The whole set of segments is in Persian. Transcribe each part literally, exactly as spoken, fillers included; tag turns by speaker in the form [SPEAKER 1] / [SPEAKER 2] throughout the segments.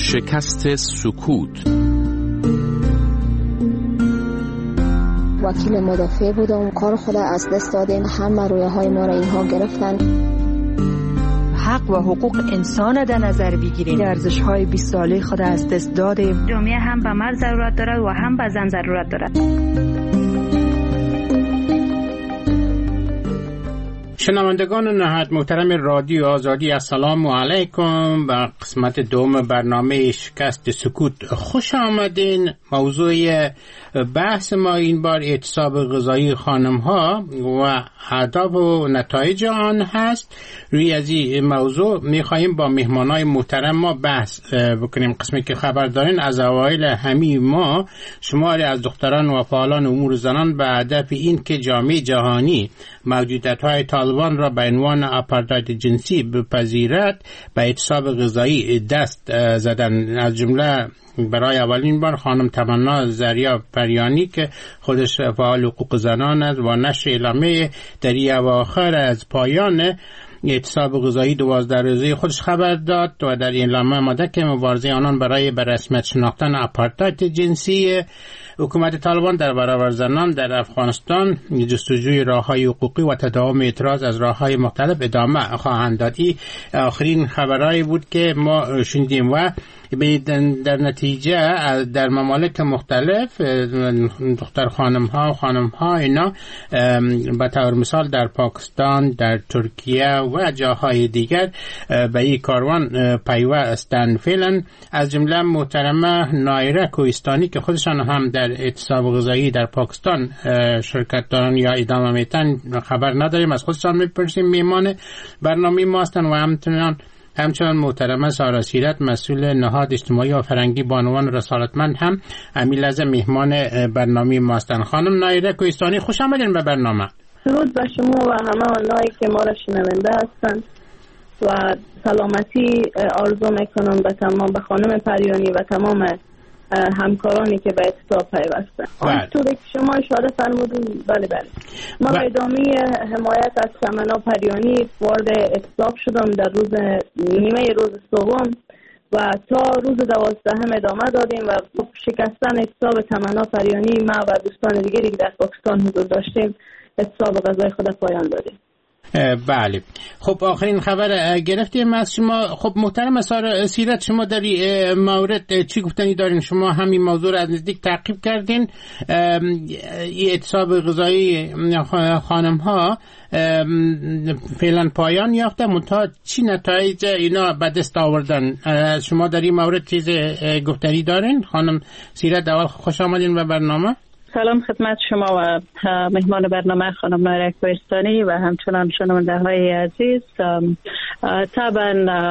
[SPEAKER 1] شکست سکوت.
[SPEAKER 2] وکیل مدافع بودم، کار خود از دست دادیم، همه رویه های ما را اینها گرفتن.
[SPEAKER 3] حق و حقوق انسان در نظر بگیریم، ارزش های بیست ساله خود از دست دادیم.
[SPEAKER 4] جامعه هم به مرد ضرورت دارد و هم به زن ضرورت دارد.
[SPEAKER 5] شنوندگان نهایت محترم رادیو آزادی، السلام علیکم. به قسمت دوم برنامه شکست سکوت خوش آمدین. موضوع بحث ما این بار اعتصاب غذایی خانم ها و اهداف و نتایج آن هست. روی از این موضوع میخواییم با مهمانای محترم ما بحث بکنیم. قسمی که خبر دارین از اوایل همین ما شماری از دختران و فعالان امور زنان به هدف این که جامعه جهانی موجودیت‌های طالبان را به عنوان آپارتاید جنسی بپذیرد به اعتصاب غذایی دست زدن. از جمله برای اولین بار خانم تمنا زریا پریانی که خودش فعال حقوق زنان است و نشر اعلامیه در اواخر از پایان اعتصاب غذایی دوازده روزه خودش خبر داد و در اعلامیه آمده که مبارزه آنان برای به رسمیت شناختن آپارتاید جنسی حکومت طالبان در برابر زنان در افغانستان جستجوی راه‌های حقوقی و تداوم اعتراض از راه‌های مختلف ادامه خواهند داد. این آخرین خبرایی بود که ما شنیدیم و در نتیجه در ممالک مختلف دختر خانم ها و خانم ها اینا به طور مثال در پاکستان، در ترکیه و جاهای دیگر به این کاروان پیوستند. فعلا از جمله محترمه نایره کوهستانی که خودشان هم در اعتصاب غذایی در پاکستان شرکت دارن یا ادامه میتن خبر نداریم، از خودشان میپرسیم. میهمان برنامه ما هستن و همچنان همچنان محترمه سارا سیرت مسئول نهاد اجتماعی و فرهنگی بانوان رسالتمند هم همین لحظه مهمان برنامه ما هستند. خانم نایره کوهستانی خوش آمدین به برنامه.
[SPEAKER 6] درود بر شما و همه آنهایی که ما را شنونده هستند و سلامتی آرزو میکنم به تمام به خانم پریانی و تمام همکارانی که به اعتصاب پیوستند. آنطوری که شما اشاره فرمودین، بله بله ما به ادامه حمایت از تمنا پریانی وارد اعتصاب شدم در روز نیمه روز سوم و تا روز دوازدهم ادامه دادیم و شکستن اعتصاب تمنا پریانی ما و دوستان دیگری که در پاکستان حضور داشتیم اعتصاب غذای خود پایان دادیم.
[SPEAKER 5] بله خب آخرین خبر گرفتیم از شما. خب محترم سارا سیرت، شما در این مورد چی گفتنی دارین؟ شما همین موضوع را از نزدیک تعقیب کردین. این اعتصاب غذایی خانم ها فعلا پایان یافته، منتها چی نتایج اینا به دست آوردن؟ شما در این مورد چیز گفتنی دارین؟ خانم سیرت اول خوش آمدین به برنامه.
[SPEAKER 6] سلام خدمت شما و مهمان برنامه خانم نایره کوهستانی و همچنان شنونده های عزیز. طبعا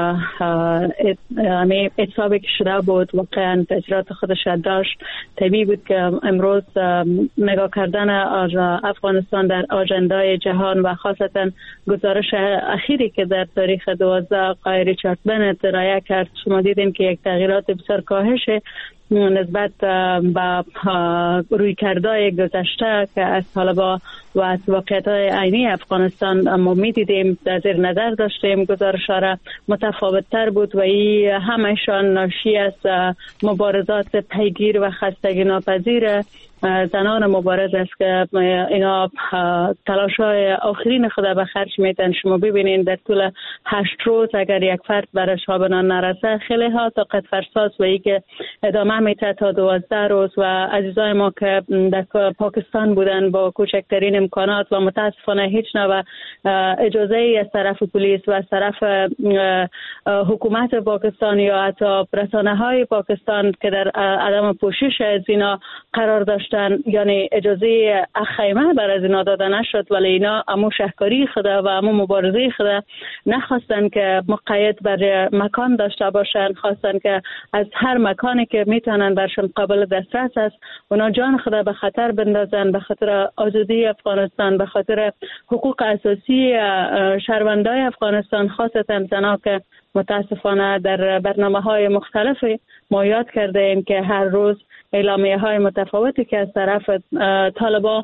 [SPEAKER 6] اعتصابی که شده بود واقعا تجربات خودش داشت. طبیعی بود که امروز نگاه کردن افغانستان در آژندای جهان و خاصتا گزارش اخیری که در تاریخ دوازده آقای ریچارد بنت ارائه کرد، شما دیدین که یک تغییرات بسیار کاهش نسبت به رویکردهای گذشته که از طالبان و از واقعیت‌های عینی افغانستان ما می‌دیدیم در زیر نظر داشتیم. گزارش‌ها را متفاوت‌تر بود و این همشان ناشی از مبارزات پیگیر و خستگی ناپذیر زنان مبارز است که اینا تلاش‌های آخرین خود به خرج میدن. شما ببینید در طول هشت روز اگر یک فرد برش ها بنان نرسه، خیلی ها طاقت فرساز و ای که ادامه میده تا دوازده روز و عزیزای ما که در پاکستان بودن با کوچکترین امکانات و متاسفانه هیچ نوع اجازه ای از طرف پلیس و از طرف حکومت پاکستان یا حتی رسانه های پاکستان که در عدم پوشش از اینا قرار داشتن، یعنی اجازه خیمه بر از اینا داده نشد، ولی اینا امو شهکاری خود و امو مبارزه خود نخواستن که مقید بر مکان داشته باشن، خواستن که از هر مکانی که میتونن برشون قابل دسترس است اونا جان خود به خطر بندازن، به خاطر آزادی افغانستان، به خاطر حقوق اساسی شهروندای افغانستان، خاصتا زنها که متاسفانه در برنامه های مختلفی ما یاد کرده ایم که هر روز اعلامیه های متفاوتی که از طرف طالبان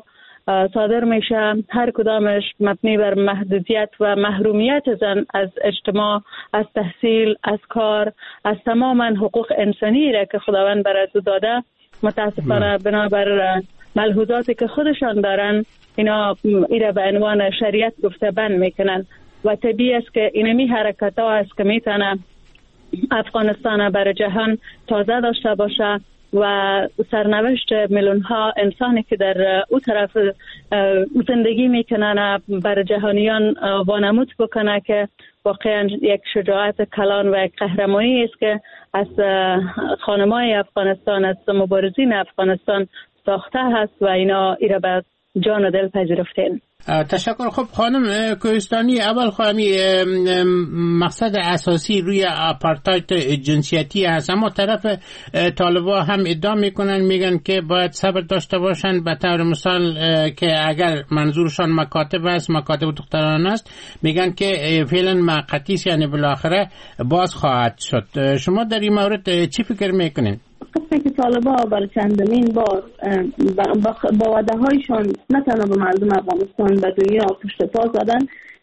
[SPEAKER 6] صادر میشه، هر کدامش مبنی بر محدودیت و محرومیت زن از اجتماع، از تحصیل، از کار، از تمام حقوق انسانی را که خداوند برای او داده، متاسفانه بنابر ملحوظاتی که خودشان دارن اینا ایره به عنوان شریعت گفته بند میکنن و طبیعی است که اینمی حرکت ها است که میتونه افغانستان برای جهان تازه داشته باشه و سرنوشت میلیون ها انسانی که در او طرف زندگی میکنن برای جهانیان وانمود بکنه که واقعا یک شجاعت کلان و یک قهرمانی است که از خانمای افغانستان، از مبارزین افغانستان ساخته هست و اینا ایره به جان و دل پذیرفتین.
[SPEAKER 5] تشکر. خب خانم کوهستانی، اول خواهمی مقصد اساسی روی آپارتاید جنسیتی هست، اما طرف طالبا هم ادعا میکنن، میگن که باید صبر داشته باشن. به طور مثال که اگر منظورشان مکاتب است، مکاتب دختران است، میگن که فعلا موقتی است، یعنی بالاخره باز خواهد شد. شما در این مورد چی فکر میکنین؟
[SPEAKER 7] خب که طالبا برای چندمین بار با وعده هایشان نه تنها به مردم افغانستان به دنیا پشت پا زدن،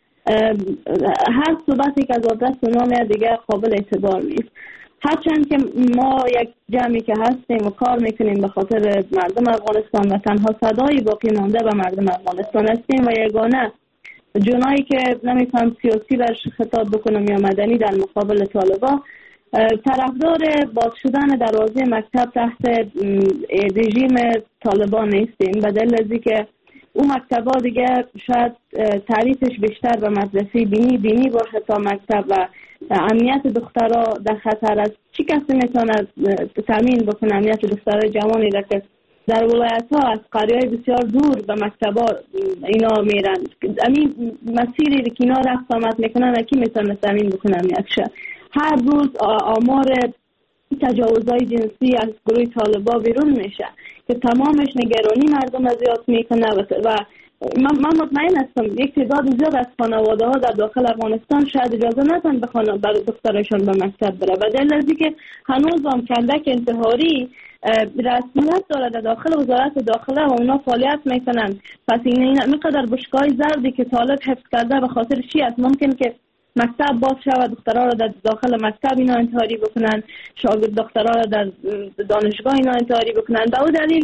[SPEAKER 7] هر صحبتی که از آدرس اونا دیگه قابل اعتبار نیست. هرچند که ما یک جمعی که هستیم و کار میکنیم به خاطر مردم افغانستان و تنها صدای باقی مانده به مردم افغانستان هستیم و یگانه جنایی که نمیتونم سیاسی برش خطاب بکنم یا مدنی در مقابل طالبا، طرفدار باز شدن دروازه مکتب تحت رژیم طالبان نیستیم، به دلیل ازی که اون مکتبا دیگه شاید تعریفش بیشتر به مدرسه دینی دینی باشه تا مکتب و امنیت دخترها در خطر است. چی کسی میتونه تامین بکنه امنیت دخترای جوانی را که در ولایت ها از قریه‌های بسیار دور به مکتبا اینا میرن؟ امین مسیری که اینا رفت آمد میکنن کی میتونه تامین بکنه امنیتش؟ هر روز آمار تجاوزهای جنسی از گروه طالبا بیرون میشه که تمامش نگرانی مردم زیاد میکنه و من, من مطمئن هستم یک تعداد زیاد از خانواده ها در داخل افغانستان شاید اجازه ندن به خانه برای دخترشون به مکتب بره و دلیل ازی که هنوز هم کندک انتحاری رسمیت داره در داخل وزارت داخله و اونا فعالیت میکنن. پس این اینقدر بشکای زردی که طالب حفظ کرده به خاطر چی است؟ ممکن که مکتب باز شود، دخترها را در داخل مکتب اینا انتحاری بکنن، شاگرد دخترها را در دانشگاه اینا انتحاری بکنن. به اون دلیل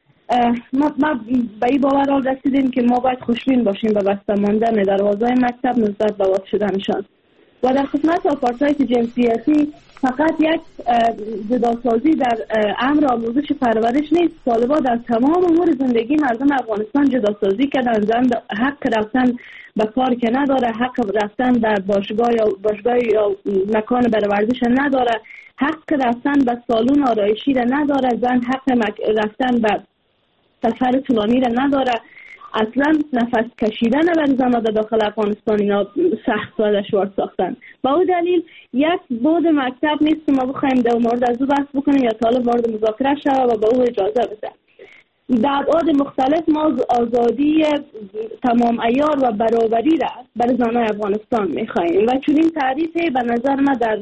[SPEAKER 7] ما, ما به این باور رسیدیم که ما باید خوشبین باشیم به بسته ماندن دروازه مکتب نسبت به باز شدنشان. و در خدمت آپارتاید جنسیتی فقط یک جداسازی در امر آموزش پرورش نیست. طالبا در تمام امور زندگی مردم افغانستان جداسازی کردن. زن حق رفتن به کار که نداره، حق رفتن در باشگاه یا باشگاه یا مکان برای ورزش نداره، حق رفتن به سالن آرایشی را نداره، زن حق رفتن به سفر طولانی را نداره. اصلا نفس کشیدن برای زنها در داخل افغانستان اینا سخت و دشوار ساختن. با اون دلیل یک بود مکتب نیست که ما بخوایم در مورد از او بحث بکنیم یا طالب وارد مذاکره شود و با او اجازه بده. در ابعاد مختلف ما آزادی تمام عیار و برابری را برای زنان افغانستان میخواهیم و چون این تعریفی به نظر ما در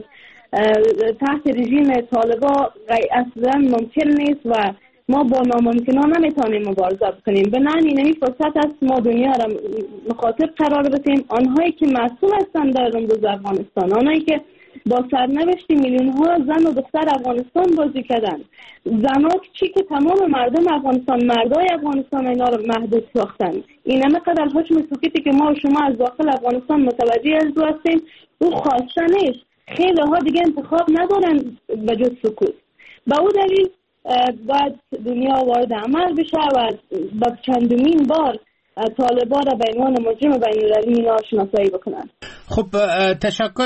[SPEAKER 7] تحت رژیم طالبا اصلا ممکن نیست و ما با ناممکنان نمیتونیم مبارزه بکنیم. به معنی اینمی فرصت است ما دنیا را مخاطب قرار بدیم. آنهایی که مسئول هستند در امروز افغانستان، آنهایی که با سرنوشت میلیون ها زن و دختر افغانستان بازی کردن، زنها چی که تمام مردم افغانستان، مردای افغانستان اینا رو محدود ساختن. این همه قدر حکم سکوتی که ما و شما از داخل افغانستان متوجه از او هستیم او خواسته نیست. خیلی ها دیگه انتخاب ندارن به جز سکوت. به او دلیل باید دنیا وارد عمل بشه و با چندمین بار طالبا را به عنوان مجرم بین‌المللی اینا شناسایی بکنن.
[SPEAKER 5] خب تشکر.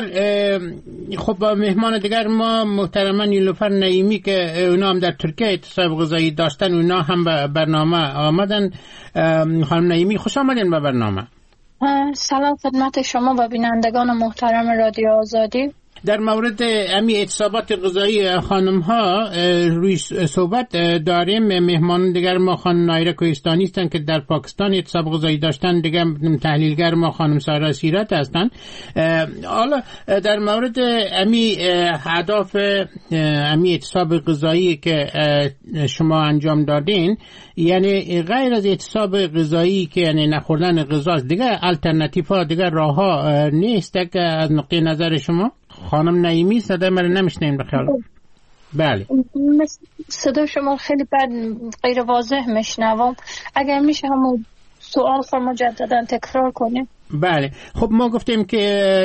[SPEAKER 5] خب مهمان دیگر ما محترما نیلوفر نعیمی که اونا هم در ترکیه اعتصاب غذایی داشتن، اونا هم به برنامه آمدن. خانم نعیمی خوش آمدین به برنامه.
[SPEAKER 8] سلام خدمت شما و بینندگان محترم رادیو آزادی.
[SPEAKER 5] در مورد امی اعتصابات غذایی خانم ها روی صحبت داریم. مهمان دیگر ما خانم نایره کوهستانی هستند که در پاکستان اعتصاب غذایی داشتن، دیگر تحلیلگر ما خانم سارا سیرت هستند. حالا در مورد امی اهداف امی اعتصاب غذایی که شما انجام دادین، یعنی غیر از اعتصاب غذایی که یعنی نخوردن غذاست، دیگر الटरनेटिव ها، دیگر راه ها نیست که از نقطه نظر شما؟ خانم نعیمی صدای من نمیشنیم بخیر. بله
[SPEAKER 8] صدا شما خیلی بد غیر واضح میشنوم، اگر میشه همون سوال رو مجددا تکرار کنیم.
[SPEAKER 5] بله خب ما گفتیم که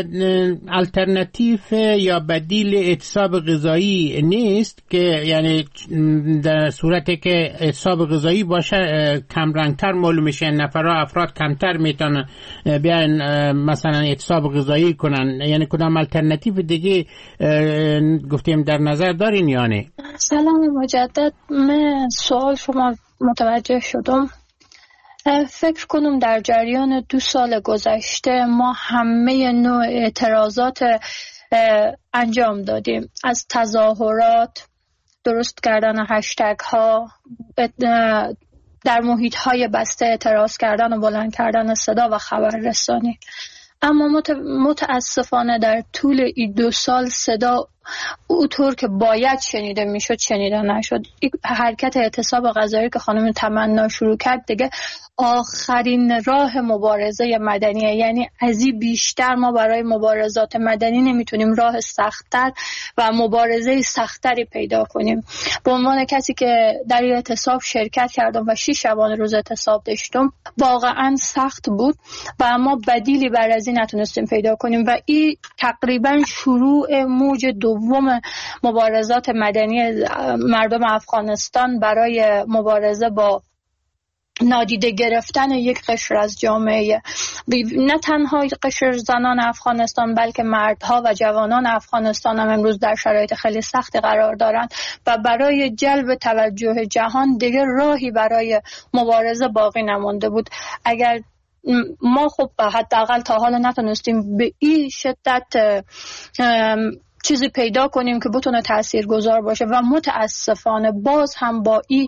[SPEAKER 5] الटरनेटिव یا بدیل اعتصاب غذایی نیست، که یعنی در صورتی که اعتصاب غذایی باشه کم رنگتر معلوم میشه، نفرها افراد کمتر میتونن بیان مثلا اعتصاب غذایی کنن. یعنی کدام الटरनेटिव دیگه گفتیم در نظر دارین یا نه؟
[SPEAKER 8] سلام مجدد، من سوال شما متوجه شدم. فکر کنم در جریان دو سال گذشته ما همه نوع اعتراضات انجام دادیم، از تظاهرات، درست کردن هشتگ ها، در محیط های بسته اعتراض کردن و بلند کردن صدا و خبررسانی. اما متاسفانه در طول این دو سال صدا اونطور که باید شنیده میشد شنیده نشد. حرکت اعتصاب غذایی که خانم تمنا شروع کرد دیگه آخرین راه مبارزه مدنیه، یعنی از این بیشتر ما برای مبارزات مدنی نمیتونیم راه سخت‌تر و مبارزه سخت‌تری پیدا کنیم. به عنوان کسی که در این اعتصاب شرکت کردم و شش شبانه روز اعتصاب داشتم، واقعا سخت بود و اما بدیلی بر از این نتونستیم پیدا کنیم و این تقریبا شروع موج دوم مبارزات مدنی مردم افغانستان برای مبارزه با نادیده گرفتن یک قشر از جامعه، نه تنها قشر زنان افغانستان بلکه مردها و جوانان افغانستان هم امروز در شرایط خیلی سختی قرار دارند و برای جلب توجه جهان دیگر راهی برای مبارزه باقی نمانده بود. اگر ما خب حداقل تا حالا نتونستیم به این شدت چیزی پیدا کنیم که بتونه تاثیرگذار باشه و متاسفانه باز هم با این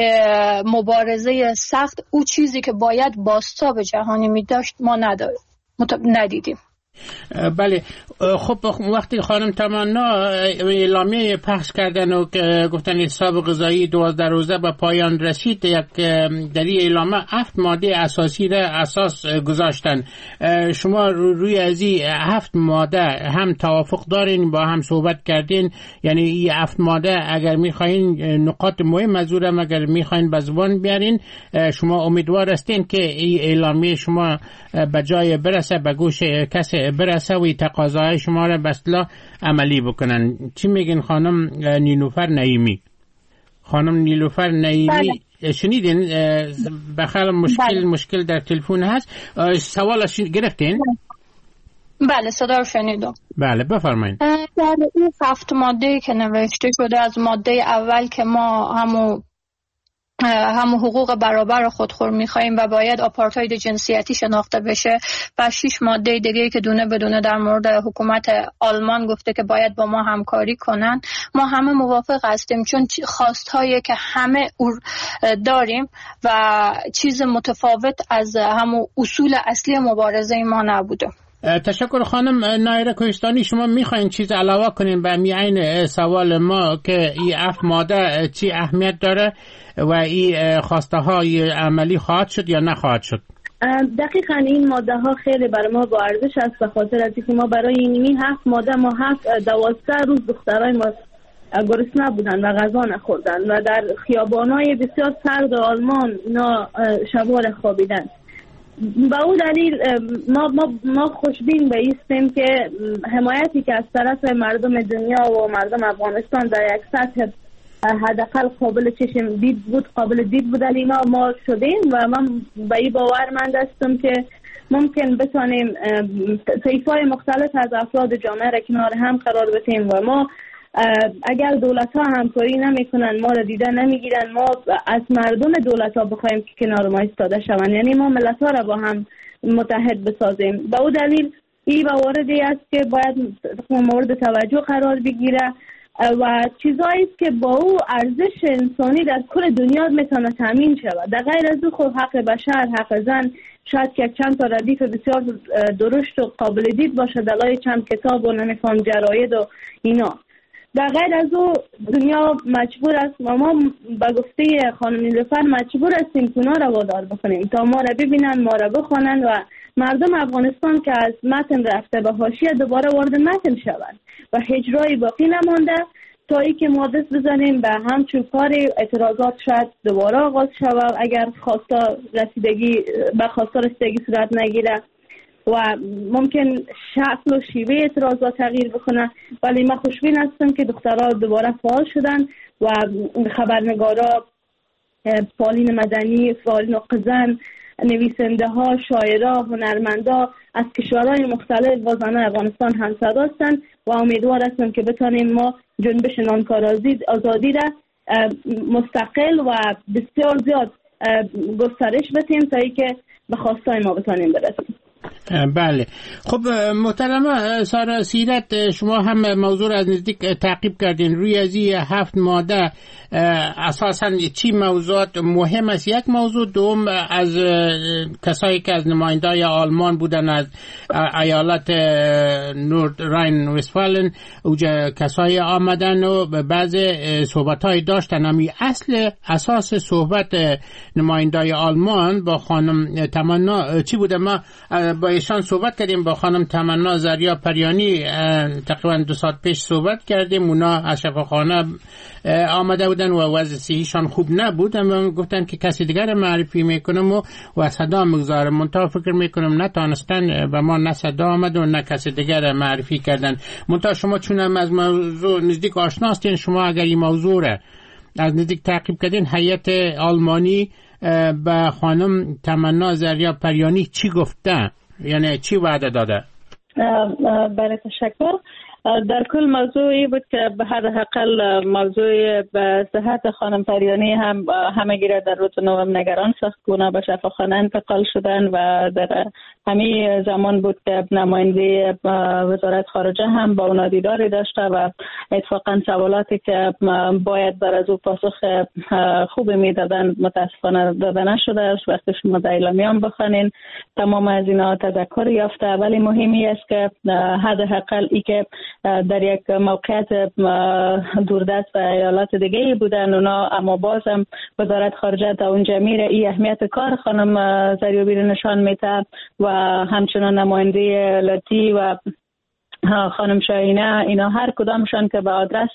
[SPEAKER 8] مبارزه سخت او چیزی که باید بازتاب جهانی می داشت ما نداریم ندیدیم.
[SPEAKER 5] بله خب وقتی خانم تمنا اعلامیه پخش کردن و گفتن اعتصاب غذایی دوازده روزه به پایان رسید، یک در این اعلامیه هفت ماده اساسی را اساس گذاشتن. شما روی از این هفت ماده هم توافق دارین، با هم صحبت کردین؟ یعنی این هفت ماده اگر میخواین نقاط مهم از اون اگر میخواین به زبان بیارین، شما امیدوار هستین که این اعلامیه شما به جای برسه، به گوش کسی برسه و تقاضاهای شما را به اصطلاح عملی بکنن. چی میگین خانم نیلوفر نعیمی؟ خانم نیلوفر نعیمی بله. شنیدین؟ بخیر مشکل بله. مشکل در تلفن هست. سوالش گرفتین؟
[SPEAKER 8] بله صدا رو شنیدم.
[SPEAKER 5] بله بفرمایید.
[SPEAKER 8] در این هفت ماده که نوشته شده، از ماده اول که ما همو هم حقوق برابر خودخور می‌خوایم و باید آپارتاید جنسیتی شناخته بشه و شش ماده دیگه که دونه بدونه در مورد حکومت آلمان گفته که باید با ما همکاری کنن، ما همه موافق هستیم، چون خواستهایی که همه داریم و چیز متفاوت از همون اصول اصلی مبارزه ما نبوده.
[SPEAKER 5] تشکر خانم نایره کوهستانی. شما میخواین چیز علاوه کنین به میان سوال ما که این اف ماده چی اهمیت داره و این خواسته های عملی خواهد شد یا نخواهد شد؟
[SPEAKER 7] دقیقاً این ماده ها خیلی برای ما با ارزش است، به خاطر از اینکه ما برای این هفت ماده ما هفت دوازده روز دخترای ما گرسنه بودن و غذا نخوردن و در خیابان‌های بسیار سرد آلمان اینا شب‌ها خوابیدن. با اون دلیل ما, ما, ما خوشبین بایستیم که حمایتی که از طرف مردم دنیا و مردم افغانستان در یک سطح حداقل قابل چشم دید بود قابل دید بود اینا ما شدیم و من به این باورمند هستم که ممکن بتونیم طیف‌های مختلف از افراد جامعه را کنار هم قرار بدیم و ما اگر دولت ها همکاری نمی کنن، ما را دیده نمی گیرن، ما از مردم دولت ها بخوایم که کنار ما ایستاده شوند، یعنی ما ملت ها را با هم متحد بسازیم. با اون دلیل این مواردی است که باید مورد توجه قرار بگیره و چیزایی است که با او ارزش انسانی در کل دنیا میتونه تامین شود. در غیر از او خب حق بشر، حق زن شاید که چند تا ردیف بسیار درشت و قابل دید باشه دلای چند کتاب و نمیفهم جراید و اینا. در غیر از او دنیا مجبور است و ما به گفته خانم نیلوفر مجبور هستیم که اونا رو وادار بکنیم تا ما رو ببینن، ما رو بخوانن و مردم افغانستان که از متن رفته به حاشیه دوباره وارد متن شوند و هجرایی باقی نمانده تا ای که ما دست بزنیم به همچون کار اعتراضات شاید دوباره آغاز شود اگر خواستا رسیدگی به خواستا رسیدگی صورت نگیره و ممکن شکل و شیوه اعتراضات تغییر بکنه. ولی من خوشبین هستم که دخترها دوباره فعال شدن و خبرنگارا، فعالین مدنی، فعالین قزن، نویسنده ها، شاعرها، هنرمندا از کشورهای مختلف با زنان افغانستان همصدا هستند و امیدوار هستم که بتانیم ما جنبش نانکار آزادی را مستقل و بسیار زیاد گسترش بدیم تا ای که به خواستای ما بتانیم برسیم.
[SPEAKER 5] بله. خب محترمه سارا سیرت، شما هم موضوع از نزدیک تعقیب کردین. روی از این هفت ماده اساساً چی موضوعات مهم است؟ یک موضوع. دوم از کسایی که از نمایندای آلمان بودن از ایالت نورد راین وستفالن اوجا کسایی آمدن و بعض صحبت‌های داشتن. امی اصل اساس صحبت نمایندای آلمان با خانم تمنا چی بوده؟ ما با ایشان صحبت کردیم، با خانم تمنا زریا پریانی تقریبا دو ساعت پیش صحبت کردیم. اونا از شفاخانه آمده بودن و وضع صحیشان خوب نبود، اما گفتن که کسی دیگر معرفی میکنم و, و صدا میگذارم. منتها فکر میکنم نتانستن و ما نه صدا آمد و نه کسی دیگر معرفی کردن. منتها شما چون هم از موضوع نزدیک آشناستین، شما اگر این موضوع را از نزدیک تعقیب کردین، هیئت آلمانی به خانم تمنا زریا پریانی چی گفته؟ یعنی چی وعده داده؟
[SPEAKER 6] برای تشکر. در کل موضوعی بود که به هر حقل موضوع به صحت خانم پریانی هم همگی را در روز نوام نگران ساخت که اونا به شفاخانه انتقال شدن و در همین زمان بود که نماینده وزارت خارجه هم با اونا دیداری داشته و اتفاقا سوالاتی که باید بر از او پاسخ خوب میدادن متاسفانه داده نشده. وقتی شما در اعلامیه بخونین تمام از اینا تذکر یافته، ولی مهمی است که حداقل ای که در یک موقعیت دوردست و ایالات دیگه بودن اونا، اما بازم وزارت خارجه تا اونجا میره ای اهمیت کار خانم زریابی رو نشان میده و همچنان نماینده لاتی و خانم شاهینه، اینا هر کدامشان که به آدرس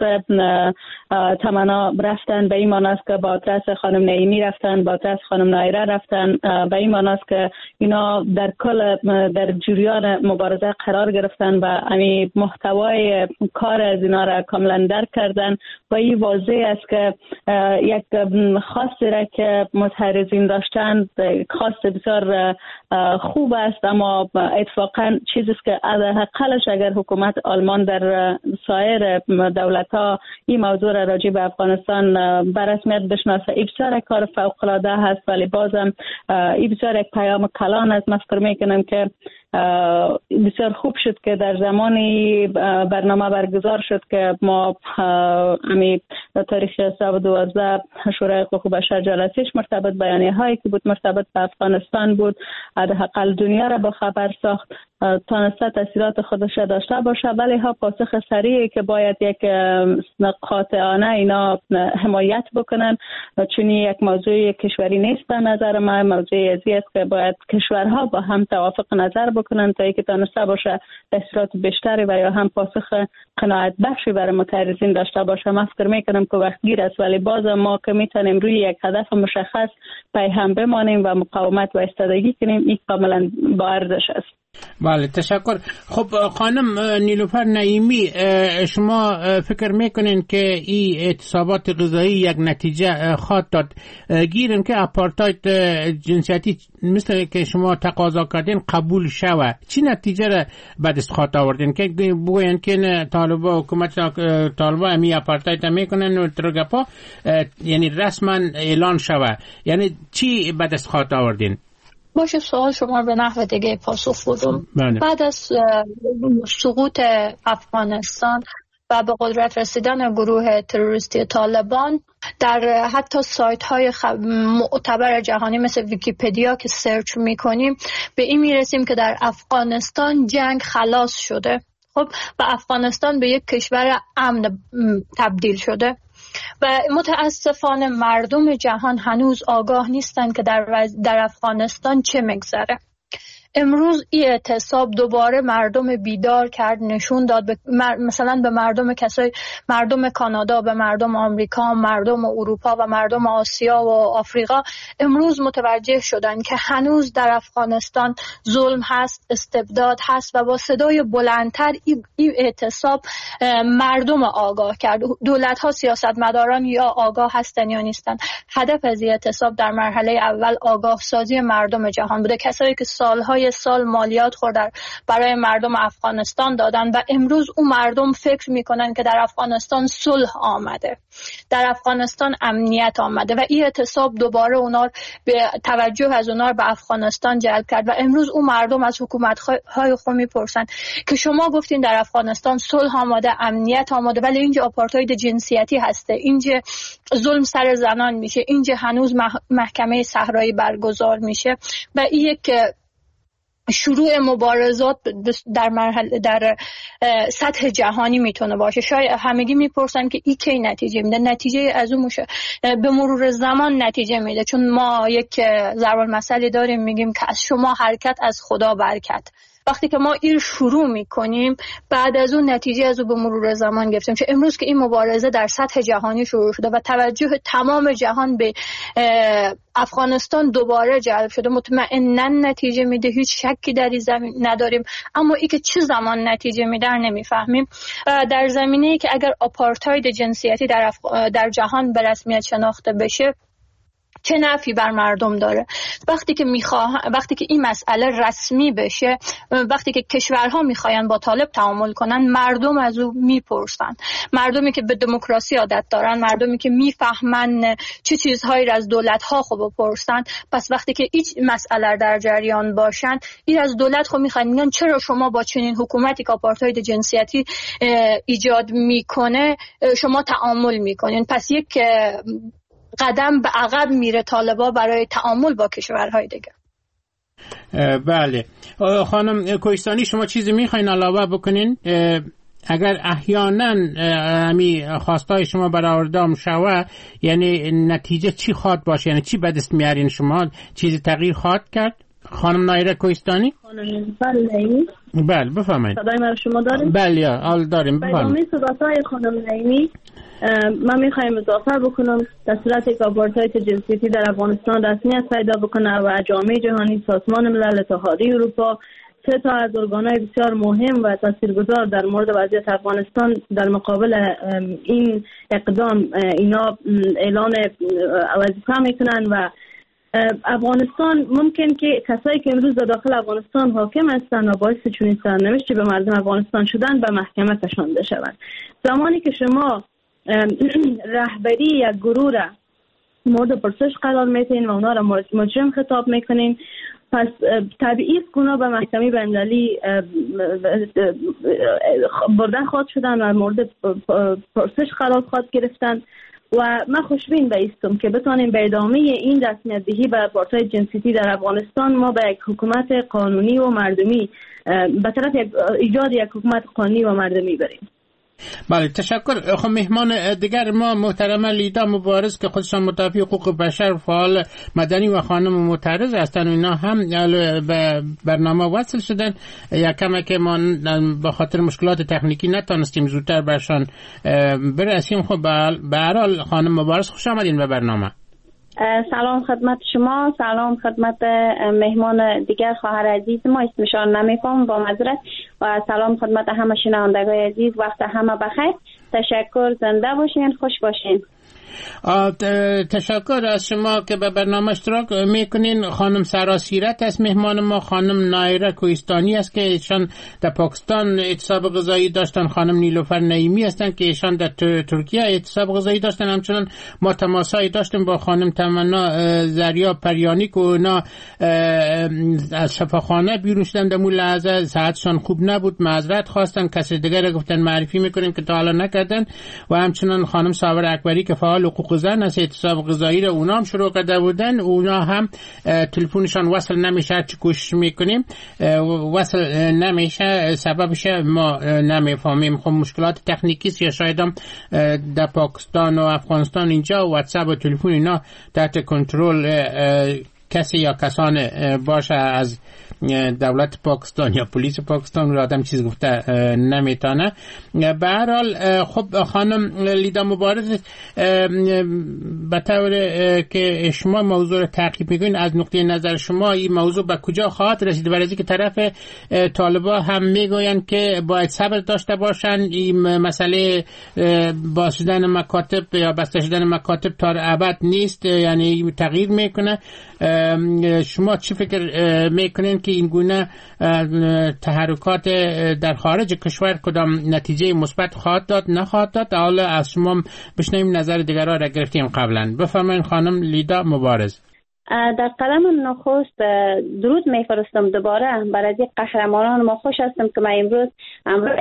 [SPEAKER 6] تمنا رفتن به این معناست که به آدرس خانم نعیمی رفتن، به آدرس خانم نایره رفتن، به این معناست که اینا در کل در جریان مبارزه قرار گرفتن و همین محتوای کار از اینا را کاملا درک کردن و این واضح است که یک خواستی را که متحرزین داشتن خواست بسیار خوب است، اما اتفاقا چیزی است که حداقلش اگر حکومت آلمان در سایر دولت‌ها این موضوع را راجع به افغانستان به رسمیت بشناسه، این بسیار کار فوق‌العاده هست. ولی بازم این بسیار یک پیام کلان است. من فکر می‌کنم که بسیار خوب شد که در زمانی برنامه برگزار شد که ما امی تاریخ صد و دوازده شورای حقوق بشر جلسهش مرتبط بیانیه هایی که بود مرتبط به افغانستان بود، حداقل دنیا را با خبر ساخت، تانسته تاثیرات خودش داشته باشه. ولی ها پاسخ سریعی که باید یک قاطعانه اینا حمایت بکنن، چون یک موضوع کشوری نیست به نظر من، موضوع ازی است که باید کشورها با هم توافق نظر بکنن تا اینکه تانسته باشه تاثیرات بیشتری و یا هم پاسخ قناعت بخشی برای متحرزین داشته باشه. من فکر میکنم که وقت گیر است، ولی باز ما که میتونیم روی یک هدف مشخص پای هم بمانیم و مقاومت و ایستادگی کنیم، این کاملا با ارزش است.
[SPEAKER 5] بله، تشکر. خب خانم نیلوفر نعیمی، شما فکر میکنین که این اعتصابات غذایی یک نتیجه خواهد داد؟ گیریم که اپارتاید جنسیتی مثل که شما تقاضا کردین قبول شود، چی نتیجه را بعد از خواهد آوردین که بگوین که طالبا حکومت طالبا همی اپارتاید میکنن و ترگپا یعنی رسما اعلان شود؟ یعنی چی بعد از خواهد آوردین؟
[SPEAKER 8] باشه سوال شما به نحو دیگه پاسخ بدم. بعد از سقوط افغانستان و به قدرت رسیدن گروه تروریستی طالبان، در حتی سایت های خب... معتبر جهانی مثل ویکی‌پدیا که سرچ میکنیم به این میرسیم که در افغانستان جنگ خلاص شده. خب و افغانستان به یک کشور امن تبدیل شده و متاسفانه مردم جهان هنوز آگاه نیستند که در, وز... در افغانستان چه میگذره. امروز این اعتصاب دوباره مردم بیدار کرد، نشون داد به مثلا به مردم کسای مردم کانادا، به مردم آمریکا، مردم اروپا و مردم آسیا و آفریقا امروز متوجه شدن که هنوز در افغانستان ظلم هست، استبداد هست و با صدای بلندتر این اعتصاب مردم آگاه کرد. دولت ها، سیاستمداران یا آگاه هستن یا نیستن. هدف از این اعتصاب در مرحله اول آگاه سازی مردم جهان بوده، کسایی که سالهای سال مالیات خورد برای مردم افغانستان دادن و امروز اون مردم فکر میکنن که در افغانستان صلح آمده، در افغانستان امنیت آمده و این اعتصاب دوباره اونا به توجه از اونا به افغانستان جلب کرد و امروز اون مردم از حکومت‌های خود میپرسن که شما گفتین در افغانستان صلح آمده، امنیت آمده، ولی اینجا آپارتاید جنسیتی هسته، اینجا ظلم سر زنان میشه، اینجا هنوز محکمه صحرایی برگزار میشه و این یک شروع مبارزات در مرحله در سطح جهانی میتونه باشه. شاید همگی میپرسن که این کی نتیجه میده. نتیجه از اون میشه به مرور زمان نتیجه میده، چون ما یک ضرب المثلی داریم میگیم که از شما حرکت از خدا برکت. وقتی که ما این شروع میکنیم بعد از اون نتیجه از اون به مرور زمان گرفتیم. چون امروز که این مبارزه در سطح جهانی شروع شده و توجه تمام جهان به افغانستان دوباره جلب شده، مطمئناً نتیجه میده، هیچ شکی در این زمین نداریم. اما ای که چه زمان نتیجه میده نمیفهمیم. در زمینه‌ای که اگر آپارتاید جنسیتی در افغ... در جهان به رسمیت شناخته بشه چه نفعی بر مردم داره؟ وقتی که میخواه وقتی که این مسئله رسمی بشه، وقتی که کشورها میخواین با طالب تعامل کنن، مردم از او میپرسن. مردمی که به دموکراسی عادت دارن، مردمی که میفهمن چه چیزهایی از دولت‌ها خب بپرسن. پس وقتی که این مسئله در جریان باشن، این از دولت خب میخوان میگن چرا شما با چنین حکومتی که آپارتاید جنسیتی ایجاد میکنه شما تعامل میکنین؟ پس یک قدم به عقب میره طالبا برای تعامل با کشورهای دیگه.
[SPEAKER 5] بله خانم کوهستانی، شما چیزی میخواین علاوه بکنین؟ اگر احیانا همی خواستای شما برآورده شوه، یعنی نتیجه چی خواد باشه؟ یعنی چی به دست میارین شما؟ چیزی تغییر خواهد کرد؟ خانم نایره کوهستانی؟
[SPEAKER 7] بله
[SPEAKER 5] بله بفرمایید.
[SPEAKER 7] صدای من شما داریم؟
[SPEAKER 5] بله حال داریم، بفرمایید.
[SPEAKER 7] به صدای خانم نایمی من میخوایم اضافه بکنم در صورتی که آپارتاید جنسیتی در افغانستان رسمیت پیدا بکنه و جامعه جهانی، سازمان ملل، اتحادیه اروپا، سه تا از ارگان‌های بسیار مهم و تاثیرگذار در مورد وضعیت افغانستان در مقابل این اقدام اینا اعلان وظیفه میکنن و افغانستان ممکن که کسایی که امروز در داخل افغانستان حاکم هستند و باعث چنین سرنوشتی به مردم افغانستان شدن به محکمه کشانده شوند. زمانی که شما رهبری یک گروه را مورد پرسش قرار میتین و اونا را مجرم خطاب میکنین، پس طبیعی است که اونا به محکمه بین‌المللی برده خواهد شدن و مورد پرسش قرار خواهد گرفتن و من خوشبین بایستم که بتانیم به ادامه این رسمیت دهی به آپارتاید جنسیتی در افغانستان ما به یک حکومت قانونی و مردمی به طرف ایجاد یک حکومت قانونی و مردمی بریم.
[SPEAKER 5] بله تشکر. خب مهمان دیگر ما محترمه لیدا مبارز که خودشان مدافع حقوق بشر، فعال مدنی و خانم معترض هستن و اینا هم به برنامه وصل شدن. یکم که ما به خاطر مشکلات تکنیکی نتونستیم زودتر برشان برسیم. خب به هر حال خانم مبارز خوش آمدین به برنامه.
[SPEAKER 6] سلام خدمت شما، سلام خدمت مهمان دیگر خواهر عزیز ما، اسمشان نمی‌فهمم با معذرت، و سلام خدمت همه شنوندگان عزیز، وقت همه بخیر. تشکر، زنده باشین، خوش باشین.
[SPEAKER 5] تشکر از شما که به برنامه اشتراک میکنین. خانم سراسیرت است مهمان ما. خانم نایره کوهستانی است که ایشان در پاکستان اعتصاب غذایی داشتن. خانم نیلوفر نعیمی هستند که ایشان در ترکیه اعتصاب غذایی داشتن. همچنان ما تماسایی داشتیم با خانم تمنا زریا پریانی که اونا از شفاخانه بیرون شدن در مول لحظه، صحتشان خوب نبود، معذرت خواستن، کسی دیگر گفتن معرفی میکنیم که تا حالا نکردن. و همچنان خانم ساور اکبری که فعال حقوق زن است اعتصاب غذایی را اونا هم شروع کرده بودن. اونا هم تلفنشان وصل نمیشه، چه کوشش میکنیم وصل نمیشه، سببش ما نمیفهمیم. خب مشکلات تکنیکی است یا شاید هم در پاکستان و افغانستان اینجا واتساپ و تلفن اینا تحت کنترل کسی یا کسان باشه از دولت پاکستان یا پلیس پاکستان، را آدم چیز گفته نمیتونه. به هر حال خب خانم لیدا مبارز، به طور که شما موضوع رو تعقیب میکنین، از نقطه نظر شما این موضوع به کجا خواهد رسید؟ برای اینکه طرف طالبا هم میگوین که باید صبر داشته باشن، این مسئله باز شدن مکاتب یا بسته شدن مکاتب تا ابد نیست، یعنی تغییر میکنه. شما چی فکر میکنین که این گونه تحرکات در خارج کشور کدام نتیجه مثبت خواهد داد نخواهد داد؟ حالا از شما بشنویم نظر دیگران را گرفتیم قبلا. بفرمایید خانم لیدا مبارز.
[SPEAKER 9] در قدم نخست درود میفرستم دوباره برای قهرمانان ما. خوش هستم که من امروز امروز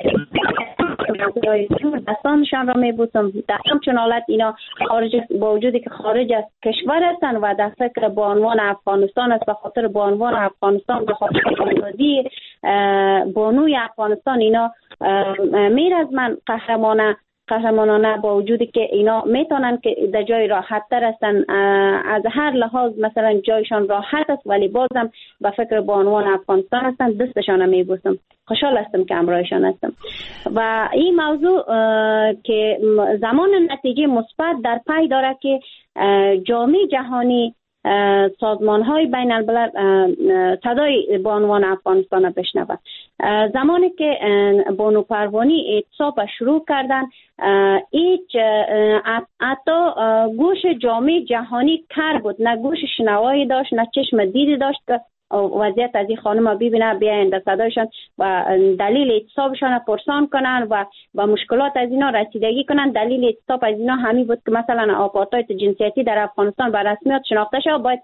[SPEAKER 9] دستانشان را میبوسم. در همچون حالت اینا خارج، با وجودی که خارج از کشور هستن و در فکر با عنوان افغانستان است، به خاطر با عنوان افغانستان، به خاطر آزادی بانوی افغانستان اینا میر از من قهرمانه قهرمانانه با وجودی که اینا میتونن که در جای راحت تر هستن، از هر لحاظ مثلا جایشان راحت است، ولی بازم به فکر با عنوان افغانستان هستن. دستشان میبوسم، خوشحال هستم که همراهشان هستم. و این موضوع که زمان نتیجه مثبت در پی داره که جامعه جهانی، سازمان های بین الملل صدای با عنوان افغانستان بشنوه. زمانی که بانو پروانی اعتصاب شروع کردن، هیچ حتی گوش جامعه جهانی کر بود، نه گوش شنوایی داشت، نه چشم دیدی داشت که وضعیت از این خانم ببینه، بیاین در صدایشان و دلیل اعتصابشان پرسان کنن و با مشکلات از اینا رسیدگی کنن. دلیل اعتصاب از اینا همین بود که مثلا آپارتاید جنسیتی در افغانستان به رسمیت شناخته شد. باید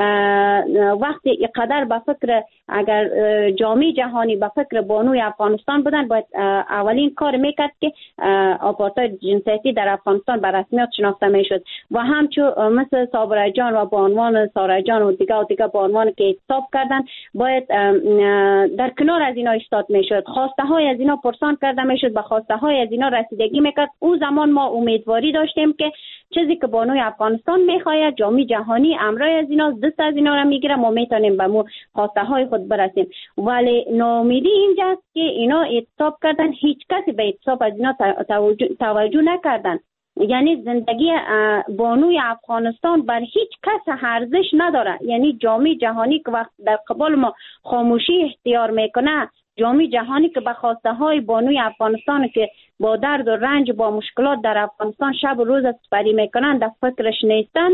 [SPEAKER 9] وقتی اینقدر به فکر، اگر جامعه جهانی به فکر بانوی افغانستان بودن، باید اولین کار میکرد که آپارتاید جنسیتی در افغانستان به رسمیت شناخته میشد. و همچون مثل صابره جان و با عنوان ساره جان و دیگه و دیگه با عنوان که اعتصاب کردن، باید در کنار از اینا ایستاد میشد، خواسته های از اینا پرسان کرده میشد، به خواسته های از اینا رسیدگی میکرد. او زمان ما امیدواری داشتیم که چیزی که بانوی افغانستان میخواید، جامعه جهانی امرای از اینا، دست از اینا را میگیره، ما میتونیم به مو خواسته های خود برسیم. ولی ناامیدی اینجاست که اینا اعتصاب کردن، هیچ کسی به اعتصاب از اینا توجه, توجه نکردن. یعنی زندگی بانوی افغانستان بر هیچ کس ارزش نداره. یعنی جامعه جهانی که وقت در قبال ما خاموشی اختیار میکنه، جامعه جهانی که به خواسته های بانوی افغانستان که با درد و رنج، با مشکلات در افغانستان شب و روز سپری میکنن، در فکرش نیستن،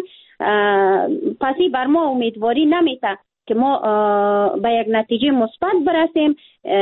[SPEAKER 9] پسی بر ما امیدواری نمیده که ما به یک نتیجه مثبت برسیم.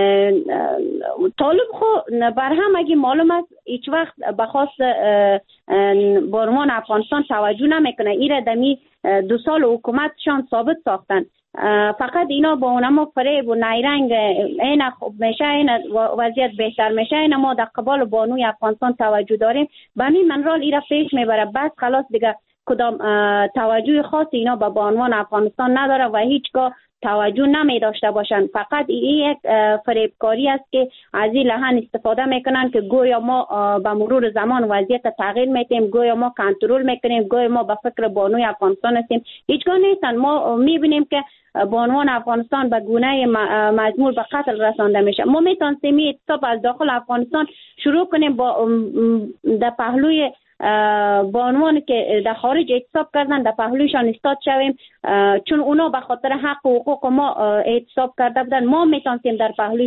[SPEAKER 9] طالب خو بر هم اگه معلوم است هیچ وقت به خواست بارمان افغانستان توجه نمیکنه. ایره دمی دو سال حکومتشان ثابت ساختن، فقط اینا با اونما فریب و نیرنگ این خوب میشه، این وضعیت بهتر میشه، این ما در قبال بانوی افغانستان توجه داریم، به همین منرال ایره پیش میبره. بس خلاص دیگه کدام توجه خاص اینا به بانوان افغانستان نداره و هیچگاه توجه نمی داشته باشند. فقط این یک فریبکاری است که از این لحن استفاده میکنن که گویا ما به مرور زمان وضعیت تغییر میتیم، گویا ما کنترل میکنیم، گویا ما به فکر بانوی افغانستان هستیم. هیچگاه نیستن. ما میبینیم که بانوان افغانستان به گونه مزمور به قتل رسانده میشه. ما میتونستیم اعتصاب از داخل افغانستان شروع کنیم، با در پهلوی بانوان که در خارج اعتصاب کردن در پهلویشان ایستاد شویم، چون اونا به خاطر حق و حقوق ما اعتصاب کرده بودن. ما میتونستیم در پهلویش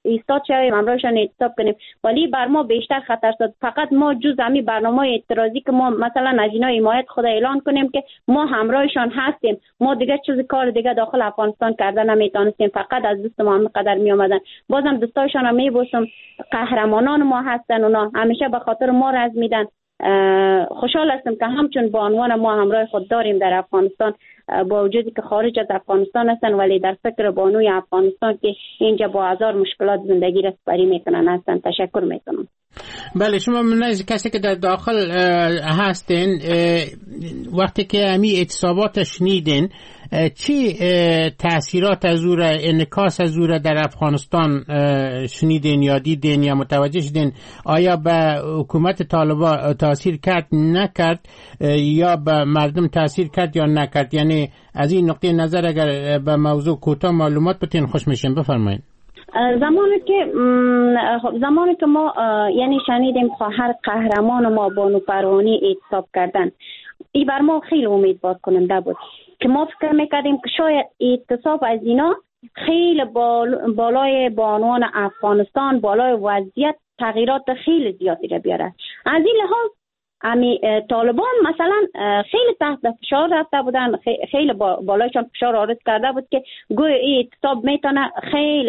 [SPEAKER 9] ایستاد شویم همراهشان اعتصاب کنیم، ولی بر ما بیشتر خطرساز. فقط ما جز همین برنامه اعتراضی که ما مثلا از اینا حمایت خود اعلان کنیم که ما همراهشان هستیم، ما دیگه چیز کار دیگه داخل افغانستان کردن نمیتونستیم، فقط از دست ما همقدر می اومدن. بازم دوستایشان هم میبوسم، قهرمانان ما هستن، اونا همیشه به خاطر ما رز میدن. خوشحال هستم که همچون با عنوان ما همراه خود داریم در افغانستان، با وجودی که خارج از افغانستان هستن ولی در فکر بانوی افغانستان که اینجا با هزار مشکلات زندگی را سپری میکنن هستن. تشکر میکنم.
[SPEAKER 5] بله، شما من از کسی که در داخل هستین، وقتی که همی اعتصابات شنیدین چی تأثیرات از او را، انعکاس از او را در افغانستان شنیدین یا دیدین یا متوجه شدین؟ آیا به حکومت طالبان تاثیر کرد نکرد، یا به مردم تاثیر کرد یا نکرد؟ یعنی از این نقطه نظر اگر به موضوع کوتاه معلومات بتین خوش میشیم. بفرمایید.
[SPEAKER 9] زمانی که زمانی که ما یعنی شنیدیم خواهر قهرمان ما بانو پروانی اعتصاب کردن، این بر ما خیلی امیدوار کننده بود که ما فکر میکردیم که شاید اعتصاب از اینا خیلی بال بالای بانوان افغانستان، بالای وضعیت تغییرات خیلی زیادی را بیاره. از این لحاظ امی طالبان مثلا خیلی تحت فشار رفته بودن، خیلی بالایشان فشار وارد کرده بود که گویا این اعتصاب میتونه خیلی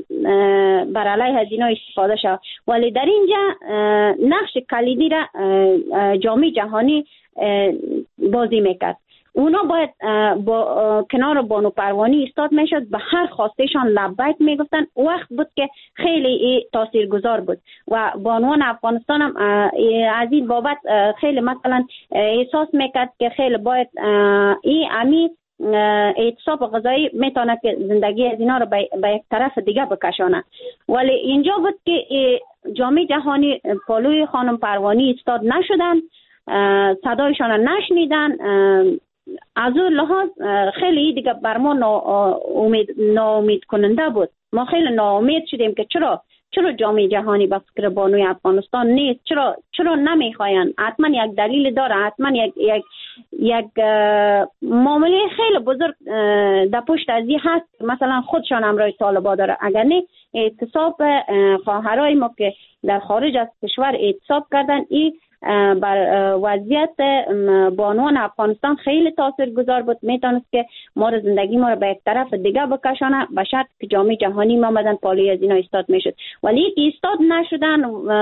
[SPEAKER 9] بر علیه از اینا استفاده شود، ولی در اینجا نقش کلیدی را جامعه جهانی بازی میکرد. اونا باید با کنار بانو پروانی ایستاد میشد، به هر خواستشان لبیک میگفتن. وقت بود که خیلی تاثیرگذار بود و بانوان افغانستان هم از این بابت خیلی مثلا احساس میکرد که خیلی باید این امی اعتصاب غذایی میتونه که زندگی از اینا رو به یک طرف دیگه بکشانه. ولی اینجا بود که جامعه جهانی پالوی خانم پروانی ایستاد نشدن، صدایشان نشنیدن. از اون لحاظ خیلی دیگه بر ما ناامید ناامید کننده بود. ما خیلی ناامید شدیم که چرا چرا جامعه جهانی به فکر بانوی افغانستان نیست، چرا چرا نمیخواین؟ حتما یک دلیل داره، حتما یک یک یک معامله خیلی بزرگ در پشت از این هست، مثلا خودشان همراه طالبان داره. اگر نه اعتصاب خواهرای ما که در خارج از کشور اعتصاب کردن، این بر وضعیت بانوان افغانستان خیلی تاثیرگذار بود، میتونست که ما رو زندگی ما رو به یک طرف دیگه بکشانه، به شرط که جامعه جهانی ما آمدن پالوی از اینا ایستاد میشد. ولی ایستاد نشدن،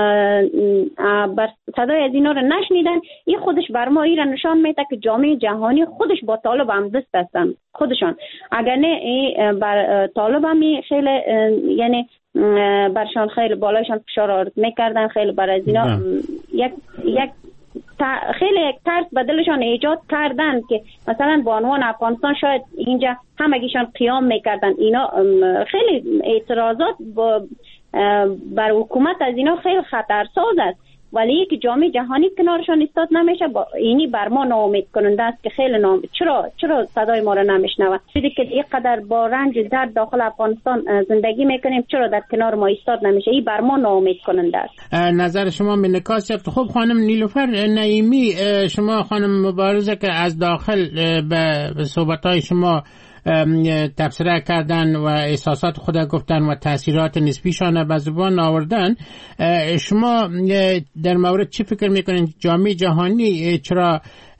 [SPEAKER 9] بر صدای از اینا رو نشنیدن. این خودش بر ما این نشان میده که جامعه جهانی خودش با طالب هم دست هستن خودشان. اگر نه بر طالب هم خیلی یعنی برشان خیلی بالایشان فشار وارد میکردن، خیلی بر از اینا یک یک خیلی یک ترس بدلشان ایجاد کردن که مثلا بانوان افغانستان شاید اینجا همگیشان قیام میکردن. اینا خیلی اعتراضات بر حکومت از اینا خیلی خطرساز است، ولی که جامعه جهانی کنارشان ایستاد نمیشه، با اینی بر ما ناامید کننده است که خیلی ناامید. چرا چرا صدای ما را نمیشنوند؟ چیزی که اینقدر با رنج و درد داخل افغانستان زندگی میکنیم، چرا در کنار ما ایستاد نمیشه؟ این بر ما ناامید کننده است.
[SPEAKER 5] نظر شما به نکاس شد. خب خانم نیلوفر نعیمی، شما خانم مبارزه که از داخل به صحبت‌های شما تبصره کردن و احساسات خود گفتن و تاثیرات نسبیشان به زبان آوردن، شما در مورد چی فکر میکنین؟ جامعه جهانی چرا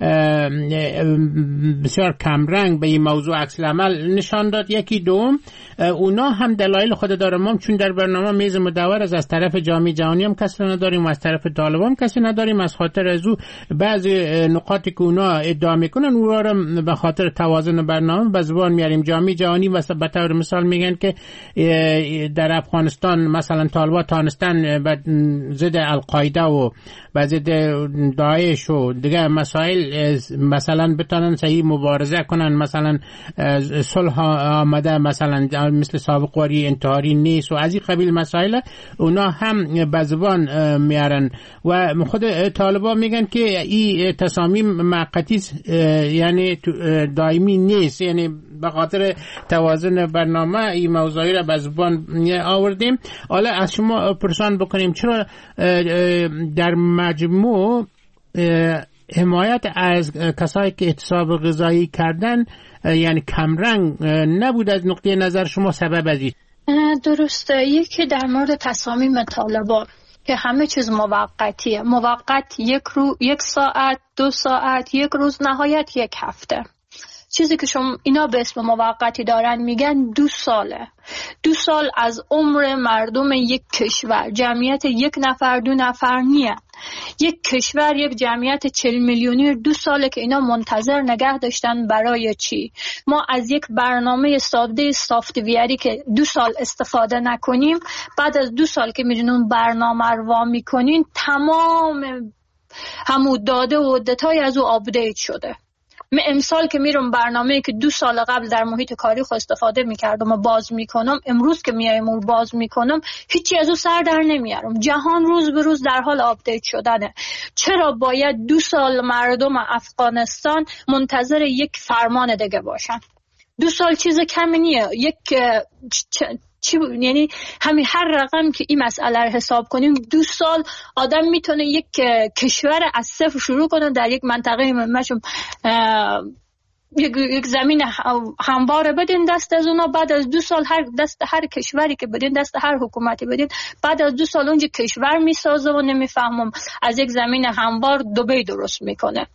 [SPEAKER 5] بسیار کمرنگ به این موضوع عکس العمل نشان داد؟ یکی دوم، اونا هم دلایل خود داره. ما چون در برنامه میز مدور از از طرف جامعه جهانی هم کسی نداریم و از طرف طالبان هم کسی نداریم، از خاطر از او بعضی نقاطی که اونا ادعا میکنن اونا رو به خاطر توازن برنامه به زبان میاریم. جامعه جهانی واسه به طور مثال میگن که در افغانستان مثلا طالبان تانستن به ضد القاعده و به ضد داعش و دیگه مسائل مثلا بتونن صحیح مبارزه کنن، مثلا صلح آمده، مثلا مثل سابق واری انتحاری نیست و از این قبیل مسائل اونا هم به زبان میارن. و خود طالبان میگن که این تصامیم موقتی یعنی دائمی نیست، یعنی به خاطر توازن برنامه این موضوعی را به زبان آوردیم. حالا از شما پرسان بکنیم چرا در مجموع حمایت از کسایی که اعتصاب غذایی کردن یعنی کمرنگ نبود؟ از نقطه نظر شما سبب از این؟
[SPEAKER 8] درسته. یکی در مورد تصامیم طالبان که همه چیز موقتیه، موقت یک رو، یک ساعت، دو ساعت، یک روز، نهایت یک هفته. چیزی که شما اینا به اسم موقتی دارن میگن دو ساله. دو سال از عمر مردم یک کشور، جمعیت یک نفر دو نفر نیه. یک کشور، یک جمعیت چهل میلیونی دو ساله که اینا منتظر نگه داشتن. برای چی؟ ما از یک برنامه ساده سافت‌ویری که دو سال استفاده نکنیم، بعد از دو سال که میرین برنامه رو وا میکنین، تمام همو داده و دیتای از او آپدیت شده. من امسال که میرم برنامه‌ای که دو سال قبل در محیط کاری خود استفاده میکردم و باز میکنم، امروز که میایم اون باز میکنم، هیچی از او سر در نمیارم. جهان روز به روز در حال آپدیت شدنه. چرا باید دو سال مردم افغانستان منتظر یک فرمان دیگه باشن؟ دو سال چیز کمی نیه. یک چ... چی ب... یعنی همین هر رقم که این مسئله رو حساب کنیم، دو سال آدم میتونه یک کشور از صفر شروع کنه در یک منطقه مثلا یک, یک زمین همواره بدین دست از اونا. بعد از دو سال هر دست هر کشوری که بدین دست هر حکومتی بدین، بعد از دو سال اونجا کشور میسازه و نمیفهمم از یک زمین هموار دبی درست میکنه.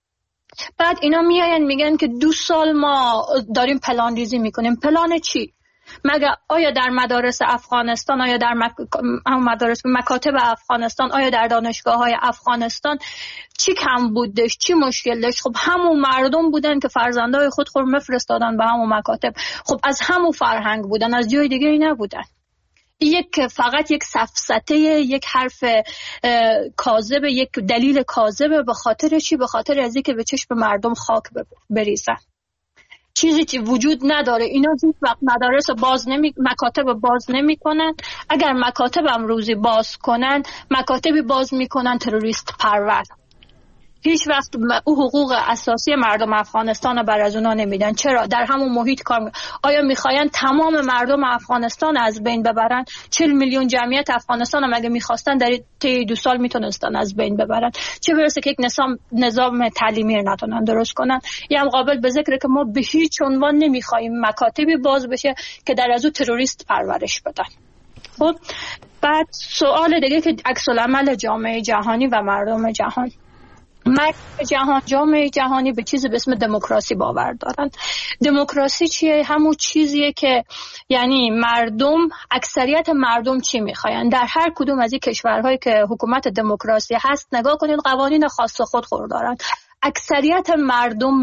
[SPEAKER 8] بعد اینا میاین میگن که دو سال ما داریم پلان ریزی میکنیم. پلان چی؟ مگه آیا در مدارس افغانستان، آیا در مک... مدارس مکاتب افغانستان، آیا در دانشگاه های افغانستان چی کم بودش، چی مشکل داشت؟ خب همون مردم بودن که فرزندای خود خود مفرستادن به همون مکاتب. خب از همون فرهنگ بودن، از جای دیگه ای نبودن. یک فقط یک سفسطه، یک حرف کاذب، یک دلیل کاذب. به خاطر چی؟ به خاطر از اینکه به چشم مردم خاک بریزن. چیزی که وجود نداره. اینا هیچ وقت مدارس باز نمی مکاتب باز نمی کنن. اگر مکاتب هم روزی باز کنن، مکاتبی باز میکنن تروریست پرور. هیچ وقت او حقوق اساسی مردم افغانستان رو بر از اونا نمیدن. چرا؟ در همون محیط کار می... آیا میخواین تمام مردم افغانستان از بین ببرن؟ چهل میلیون جمعیت افغانستان هم اگه میخواستن در طی دو سال میتونستن از بین ببرن. چه برسه که یک نظام نظام تعلیمی رو نتونن درست کنن. یه هم قابل به ذکره که ما به هیچ عنوان نمیخوایم مکاتبی باز بشه که در از او تروریست پرورش بدن. خب بعد سوال دیگه که عکس العمل جامعه جهانی و مردم جهان. مردم جهان، جامعه جهانی به چیزی به اسم دموکراسی باور دارن. دموکراسی چیه؟ همون چیزیه که یعنی مردم، اکثریت مردم چی میخواین. در هر کدوم از این کشورهایی که حکومت دموکراسی هست نگاه کنین، قوانین خاص خود خور دارن. اکثریت مردم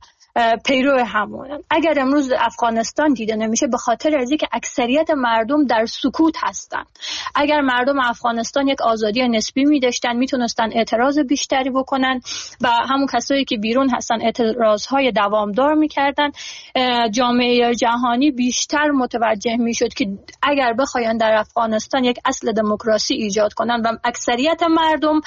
[SPEAKER 8] پیرو همونن. اگر امروز افغانستان دیده نمیشه به خاطر از اینکه اکثریت مردم در سکوت هستن. اگر مردم افغانستان یک آزادی نسبی می‌داشتن، میتونستن اعتراض بیشتری بکنن و همون کسایی که بیرون هستن اعتراضهای دوامدار میکردن. جامعه جهانی بیشتر متوجه میشد که اگر بخواین در افغانستان یک اصل دموکراسی ایجاد کنن و اکثریت مردم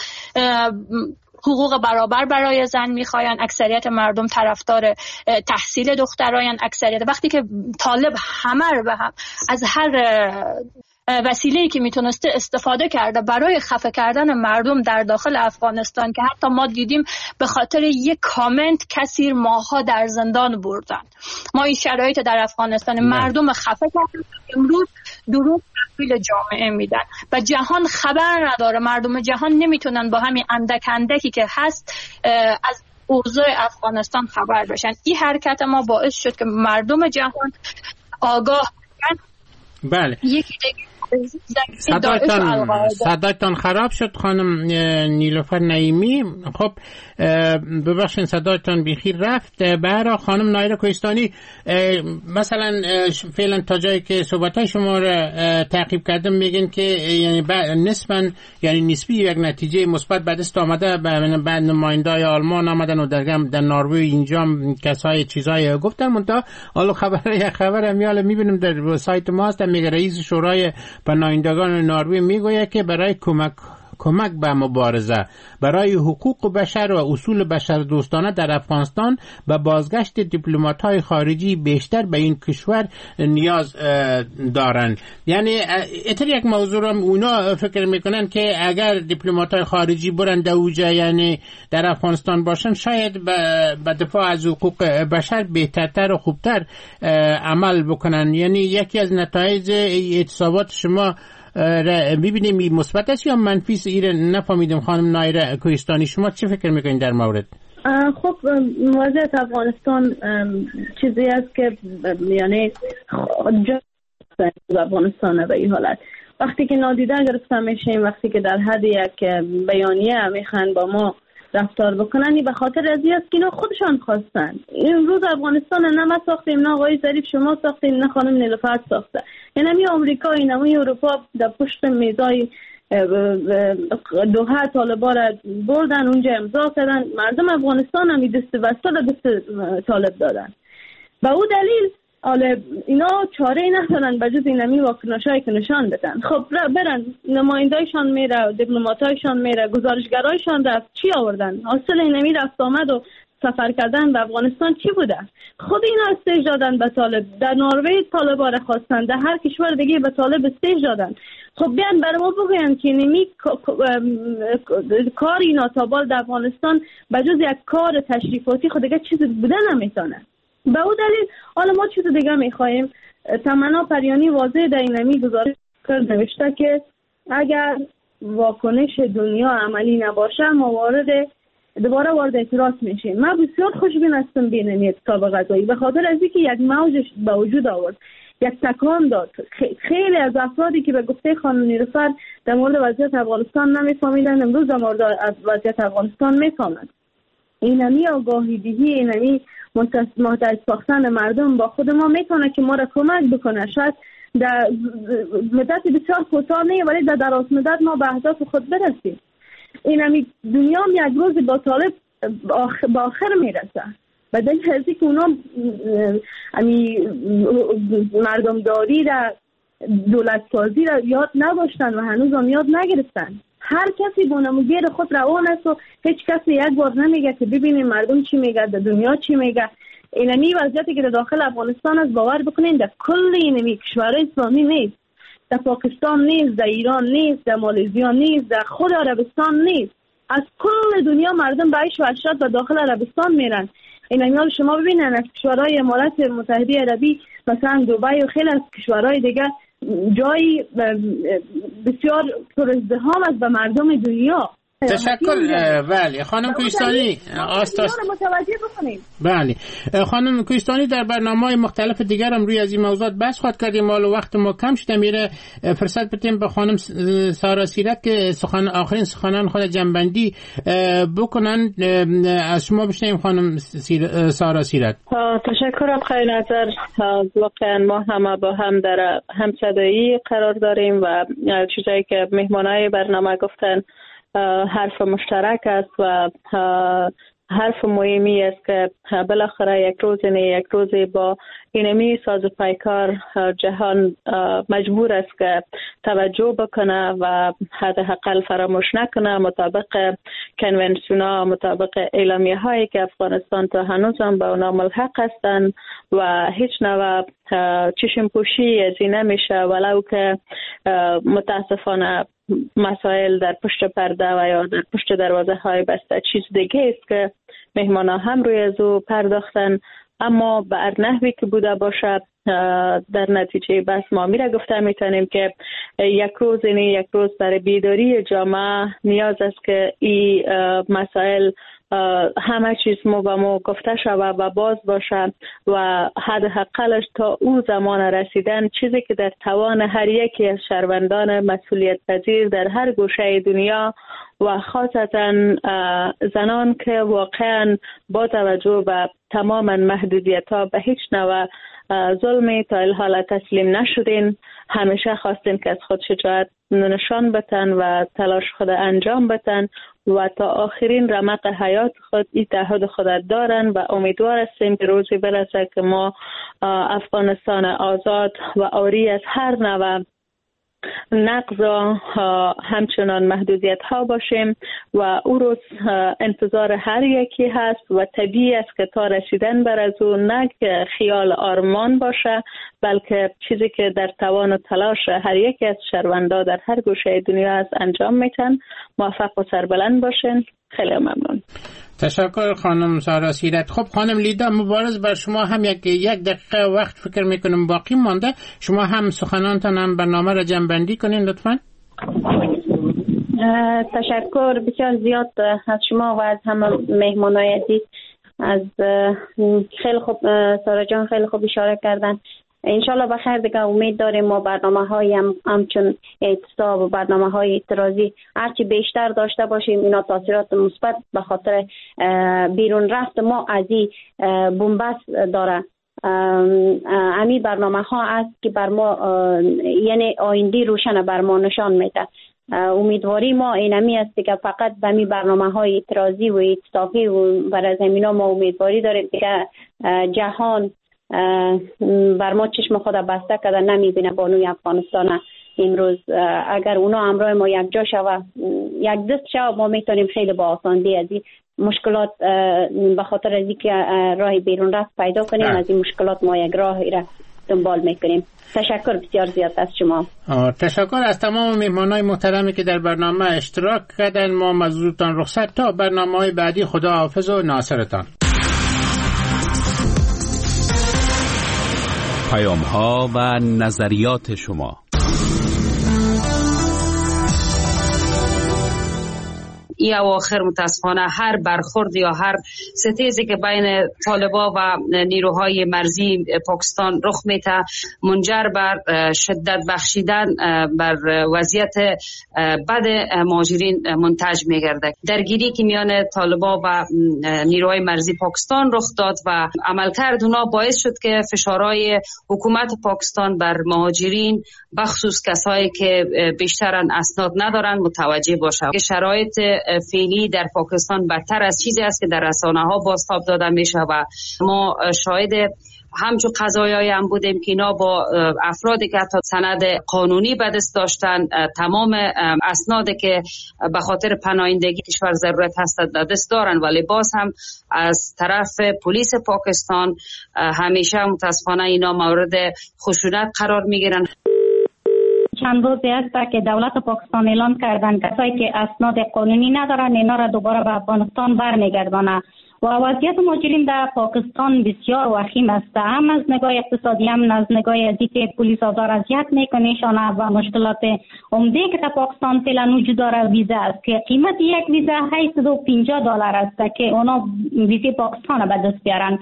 [SPEAKER 8] حقوق برابر برای زن میخواین، اکثریت مردم طرفدار تحصیل دخترایان، اکثریت وقتی که طالب همه رو به هم از هر وسیله‌ای که میتونسته استفاده کرده برای خفه کردن مردم در داخل افغانستان، که حتی ما دیدیم به خاطر یک کامنت کسی ماها در زندان بردن. ما این شرایط در افغانستان نه. مردم خفه کردن، امروز درست تحویل جامعه میدن و جهان خبر نداره. مردم جهان نمیتونن با همین اندک اندکی که هست از اوضاع افغانستان خبر بشن. این حرکت ما باعث شد که مردم جهان آگاه بشن.
[SPEAKER 5] بله.
[SPEAKER 8] یکی دیگه
[SPEAKER 5] صدایتان صدایتان خراب شد خانم نیلوفر نعیمی. خب ببخشید صدایتان بیخیر رفت. برای خانم نایره کوهستانی، مثلا فعلا تا جایی که صحبت‌های شما را تعقیب کردم میگن که یعنی نسباً یعنی نسبی یک نتیجه مثبت به دست آمده. بعد نماینده‌های آلمان آمدن و در در نروژ اینجا کسای چیزای گفتن. منتها حالا خبر یک خبر میاله میبینیم در سایت ما هست، میگه رئیس شورای پناهندگان نروژ میگوید که برای کمک کمک به مبارزه برای حقوق بشر و اصول بشر دوستانه در افغانستان به بازگشت دیپلمات‌های خارجی بیشتر به این کشور نیاز دارند. یعنی اتر یک موضوع را اونا فکر میکنن که اگر دیپلمات‌های خارجی برن دوجه یعنی در افغانستان باشن شاید به دفاع از حقوق بشر بهترتر و خوبتر عمل بکنن. یعنی یکی از نتایج اعتصابات شما ببینیم مثبت است یا منفی است؟ ایره نفهمیدم خانم نایره کوهستانی شما چه فکر میکنید در مورد؟
[SPEAKER 7] خب وضعیت افغانستان چیزی است که یعنی افغانستان به این حالت وقتی که نادیده گرفته میشیم، وقتی که در حد یک بیانیه میخوان با ما رفتار بکنن، به خاطر از این است که اینا خودشان خواستن. امروز افغانستان نه ما ساختیم، نه آقای ظریف شما ساختیم، نه خانم نیلوفر ساخته. یعنی می آمریکا اینا می اروپا در پشت میزای دوحه طالبا را بردن اونجا امضا کردن. مردم افغانستان هم دست بسته دست طالب دادن. به او دلیل حالا اینا چاره ای ندارن به جز اینمی واکنشایی که نشان بدن. خب برن نمایندایشان میره، دیپلماتایشان میره، گزارشگرایشان رفت، چی آوردن؟ حاصل اینمی رفت آمد و سفر کردن به افغانستان چی بوده؟ خود اینا استیج دادن به طالب. در نروژ طالبا را خواستن، در هر کشور دیگه به طالب استیج دادن. خب بیان برای ما بگوین که اینمی کار اینا تا بال در افغانستان به جز یک کار تشریفاتی خود دیگه چیزی بوده نمیتونه. به او دلیل حالا ما چیز دیگه میخواییم. تمنا پریانی واضح در اینمی گزارش کرد، نوشته که اگر واکنش دنیا عملی نباشه ما وارد دوباره وارد اعتراض میشیم. من بسیار خوشبین هستم بین این اتفاق غذایی به خاطر از اینکه یک موج به وجود آورد، یک تکان داد. خیلی از افرادی که به گفته خانم نیلوفر در مورد وضعیت افغانستان نمیفهمیدن امروز در مورد وضعیت افغانستان میفهمند. اینمی آگاهی دهی، اینمی متحد ساختن مردم با خود ما میتونه که ما را کمک بکنه. شاید در مدت بسیار کوتاه نه ولی در دراز مدت ما به اهداف خود برسیم. اینمی دنیا هم یک روز با طالب با آخر میرسه. به دلیل از اینکه اونا مردمداری را، دولت سازی را یاد نداشتن و هنوز هم یاد نگرفتن. هر کسی با نموگیر خود روان است و هیچ کسی یک بار نمیگه که ببینیم مردم چی میگه، در دنیا چی میگه. اینمی وضعیتی که در داخل افغانستان است باور بکنین در کل اینمی کشورهای اسلامی نیست، در پاکستان نیست، در ایران نیست، در مالزیا نیست، در خود عربستان نیست. از کل دنیا مردم به عیش و عشرت به داخل عربستان میرن. اینمی حال شما ببینن از کشورهای امارات متحده عربی مثلا دبی و خیلی از کشورهای دیگه جایی بسیار پرازدحام است به مردم دنیا.
[SPEAKER 5] تشکر. بله خانم کوهستانی آستاست
[SPEAKER 7] متوجه بکنید.
[SPEAKER 5] بله خانم کوهستانی در برنامه‌های مختلف دیگر هم روی از این موضوعات بحث خواهد کردیم. مال وقت ما کم شده میره، فرصت بدیم به خانم سارا سیرت که سخن آخرین سخنان خود جنبندی بکنن. از شما بشنویم خانم سیر... سارا سیرت.
[SPEAKER 6] تشکر آقای نظر. واقعا ما همه با هم در همصدایی قرار داریم و چیزایی که مهمانای برنامه گفتن حرف مشترک است و حرف مهمی است که بالاخره یک روز نه یک روز با اینمی ساز پیکار جهان مجبور است که توجه بکنه و حداقل فراموش نکنه مطابق کنونسیونا، مطابق اعلامیه هایی که افغانستان تا هنوز هم به اونا ملحق هستند و هیچ نوع چشم پوشی از این نمیشه، ولو که متاسفانه مسائل در پشت پرده و یا در پشت دروازه های بسته چیز دیگه است که مهمان ها هم روی از او پرداختن. اما به هر نحوی که بوده باشد در نتیجه بس ما میره گفته میتونیم که یک روز نه یک روز برای بیداری جامعه نیاز است که این مسائل همه چیز مو به مو گفته شود و باز باشد و حداقلش تا اون زمان رسیدن چیزی که در توان هر یکی از شهروندان مسئولیت پذیر در هر گوشه دنیا و خاصتا زنان که واقعا با توجه به تمام محدودیت ها به هیچ نوع ظلمی تا الحال تسلیم نشدین، همیشه خواستین که از خود شجاعت نشان بتن و تلاش خود انجام بتن و تا آخرین رمق حیات خود این تعهد خود دارن و امیدوار هستیم که روزی برسه که ما افغانستان آزاد و عاری از هر نوع نقض همچنان محدودیت ها باشیم و او روز انتظار هر یکی هست و طبیعی است که تا رسیدن بر از او نه خیال آرمان باشه، بلکه چیزی که در توان و تلاش هر یکی از شهروندا در هر گوشه دنیا است انجام میتن. موفق و سربلند باشین. خیلی ممنون.
[SPEAKER 5] تشکر خانم سارا سیرت. خب خانم لیدا مبارز بر شما هم یک یک دقیقه وقت فکر میکنم باقی مانده، شما هم سخنانتان هم برنامه را جمع بندی کنین لطفاً.
[SPEAKER 9] تشکر بسیار زیاد از شما و از همه مهمانای عزیز. از خیلی خوب سارا جان خیلی خوب اشاره کردن. انشالله بخیر دیگه. امید داریم ما برنامه های هم همچون اعتصاب و برنامه های اعتراضی هرچی بیشتر داشته باشیم، اینا تاثیرات مثبت به خاطر بیرون رفت ما از این بنبست داره. امی برنامه ها است که بر ما یعنی آینده روشن بر ما نشان میده. امیدواری ما اینمی است که فقط به می برنامه های اعتراضی و اعتصابی و برای زمینا ما امیدواری داریم که جهان بر ما چشم خود بسته کرده نمیبینه بانوی افغانستان امروز. اگر اونا همراه ما یک جا شوه یک دست شوه ما میتونیم خیلی با آسانی از این مشکلات به خاطر از اینکه راه بیرون رفت پیدا کنیم از این مشکلات ما یک راهی را دنبال میکنیم. تشکر بسیار زیاد از شما.
[SPEAKER 5] تشکر از تمام مهمانای محترمی که در برنامه اشتراک کردن. ما مزودتان رخصت تا برنامه‌های بعدی. خدا حافظ و ناصرتان.
[SPEAKER 1] پیام‌ها و نظریات شما.
[SPEAKER 10] این اواخر متاسفانه هر برخورد یا هر ستیزی که بین طالبا و نیروهای مرزی پاکستان رخ میده منجر بر شدت بخشیدن بر وضعیت بد مهاجرین منتج میگرده. درگیری که میان طالبا و نیروهای مرزی پاکستان رخ داد و عملکرد اونا باعث شد که فشارهای حکومت پاکستان بر مهاجرین بخصوص کسایی که بیشترن اسناد ندارن متوجه باشه. شرایط فعلی در پاکستان بدتر از چیزی است که در رسانه ها بازتاب داده میشه و ما شاهد همچو قضایایی هم بودیم که اینا با افرادی که حتی سند قانونی به دست داشتن تمام اسنادی که به خاطر پناهندگی کشور ضرورت هست به دست دارن، ولی باز هم از طرف پلیس پاکستان همیشه متاسفانه اینا مورد خشونت قرار میگیرن.
[SPEAKER 11] چند روزی است که دولت پاکستان اعلان کردن کسایی که اسناد قانونی ندارن اینا را دوباره به افغانستان برمیگردانه و وضعیت مهاجرین در پاکستان بسیار وخیم است، هم از نگاه اقتصادی هم از نگاه ازدی پلیس آزار اذیت میکنه و مشکلات عمده که در پاکستان فعلا وجود داره ویزا است که قیمت یک ویزا هشتصد و پنجاه دلار است که اونا ویزا پاکستان به دست بیارن.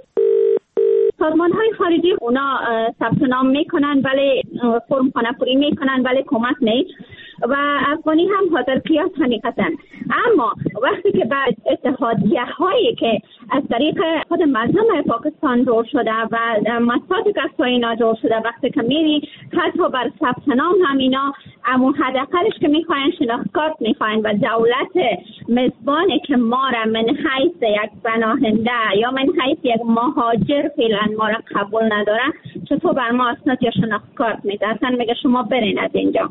[SPEAKER 9] سازمان های خارجی اونا ثبت نام میکنن ولی فرم خانه پوری میکنن ولی کمک نیست و افغانی هم حاضر قیاس حقیقتا. اما وقتی که بعد اتحادیه هایی که از طریق خود مردم پاکستان جور شده و مساجد کسایی اینا جور شده وقتی که میری حتی بر ثبت نام هم اینا امو حداقلش که میخواین شناخت کارت میخواین و دولت مزبانی که ما را من حیث یک پناهنده یا من حیث یک مهاجر فعلا ما را قبول ندارن چطور بر ما اسناد یا شناخت کارت میده؟ اصلا میگه شما برین از اینجا.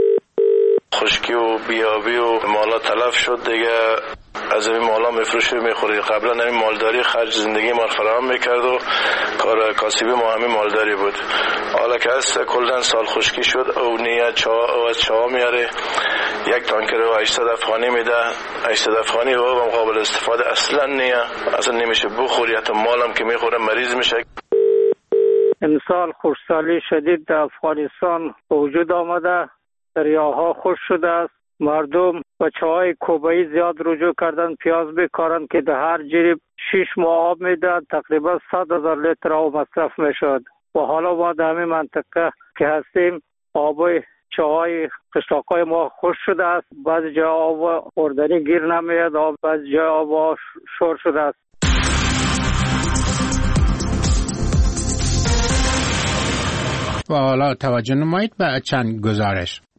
[SPEAKER 12] خشکی و بیابی و مالا تلف شد دیگه، از این مالا میفروشه میخوری. قبلا همین مالداری خرج زندگی ما فراهم میکرد و کار کاسبی ما همین مالداری بود. حالا که هست کلن سال خشکی شد او نیه چا او از چا میاره یک تانکر و هشتصد افغانی میده. هشتصد افغانی و هم قابل استفاده اصلا نیه، اصلا نمیشه بخوری، حتی مالم که میخوره مریض میشه.
[SPEAKER 13] امسال خشکسالی شدید در افغانستان وجود آمده، دریاها خشک شده است، مردم بچه های کوبایی زیاد رجوع کردن پیاز بکارن که در هر جریب شش ماه آب میدن، تقریبا صد هزار لیتر آب مصرف میشد و حالا ما در همین منطقه که هستیم آبای چاهای قشلاقای ما خشک شده است، بعضی جای آب خوردنی گیر نمیاد، آب بعضی جای آب شور شده است.
[SPEAKER 5] و حالا توجه نمایید به چند گزارش.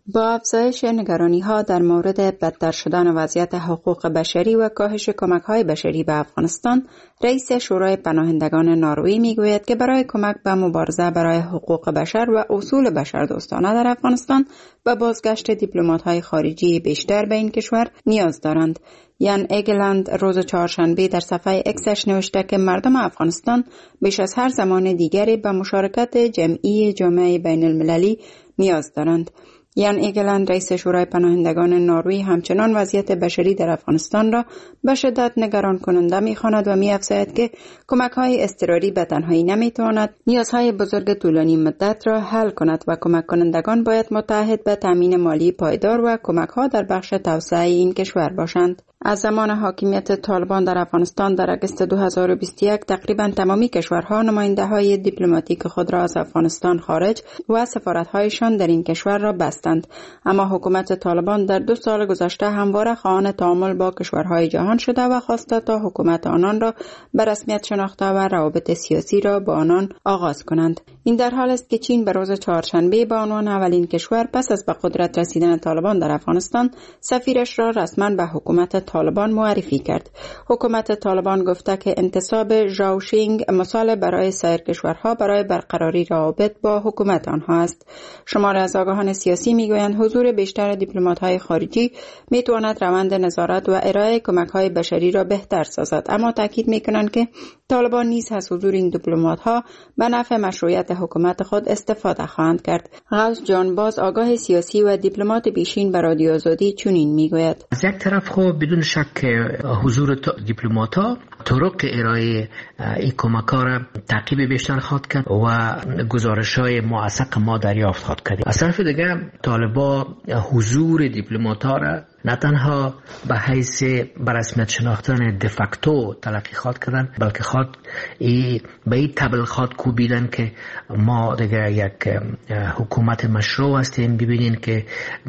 [SPEAKER 14] با افزایش نگرانی‌ها در مورد بدتر شدن وضعیت حقوق بشری و کاهش کمک‌های بشری به افغانستان، رئیس شورای پناهندگان نروژ می‌گوید که برای کمک به مبارزه برای حقوق بشر و اصول بشردوستانه در افغانستان و بازگشت دیپلمات‌های خارجی بیشتر به این کشور نیاز دارند. یان ایگلند روز چهارشنبه در صفحه اکسش نوشته که مردم افغانستان بیش از هر زمان دیگری به مشارکت جمعی جامعه بین المللی نیاز دارند. یان ایگلند رئیس شورای پناهندگان نروژ همچنان وضعیت بشری در افغانستان را به شدت نگران کننده می‌خواند و می‌افزاید که کمک‌های اضطراری به تنهایی نمی‌تواند نیازهای بزرگ طولانی مدت را حل کند و کمک کنندگان باید متعهد به تامین مالی پایدار و کمک‌ها در بخش توسعه این کشور باشند. از زمان حاکمیت طالبان در افغانستان در اگست دو هزار و بیست و یک تقریبا تمامی کشورها نماینده‌های دیپلماتیک خود را از افغانستان خارج و سفارت‌هایشان در این کشور را بستند. اما حکومت طالبان در دو سال گذشته همواره خواهان تعامل با کشورهای جهان شده و خواسته تا حکومت آنان را به رسمیت شناخته و روابط سیاسی را با آنان آغاز کنند. این در حال است که چین به روز چهارشنبه به عنوان اولین کشور پس از به قدرت رسیدن طالبان در افغانستان سفیرش را رسما به حکومت طالبان معرفی کرد. حکومت طالبان گفته که انتصاب ژائو شینگ مثال برای سایر کشورها برای برقراری روابط با حکومت آنها است. شمار از آگاهان سیاسی میگویند حضور بیشتر دیپلمات‌های خارجی میتواند روند نظارت و ارائه کمک‌های بشری را بهتر سازد، اما تاکید میکنند که طالبان نیز از حضور این دیپلمات‌ها به نفع مشروعیت حکومت خود استفاده خواهند کرد. غوث جان باز آگاه سیاسی و دیپلمات بیشین به رادیو آزادی چنین میگوید:
[SPEAKER 15] از یک طرف خب بدون شک حضور دیپلمات‌ها طرق ارائه این کمک‌ها را تعقیب بیشتر خواهد کرد و گزارش‌های موثق ما دریافت خواهد کرد. از طرف دیگر طالبان حضور دیپلمات‌ها را نه تنها به حیث برسمیت شناختن دفاکتو تلقی خواد کردن، بلکه خواد ای به این تبل خواد کوبیدن که ما دیگه یک حکومت مشروع هستیم. ببینین که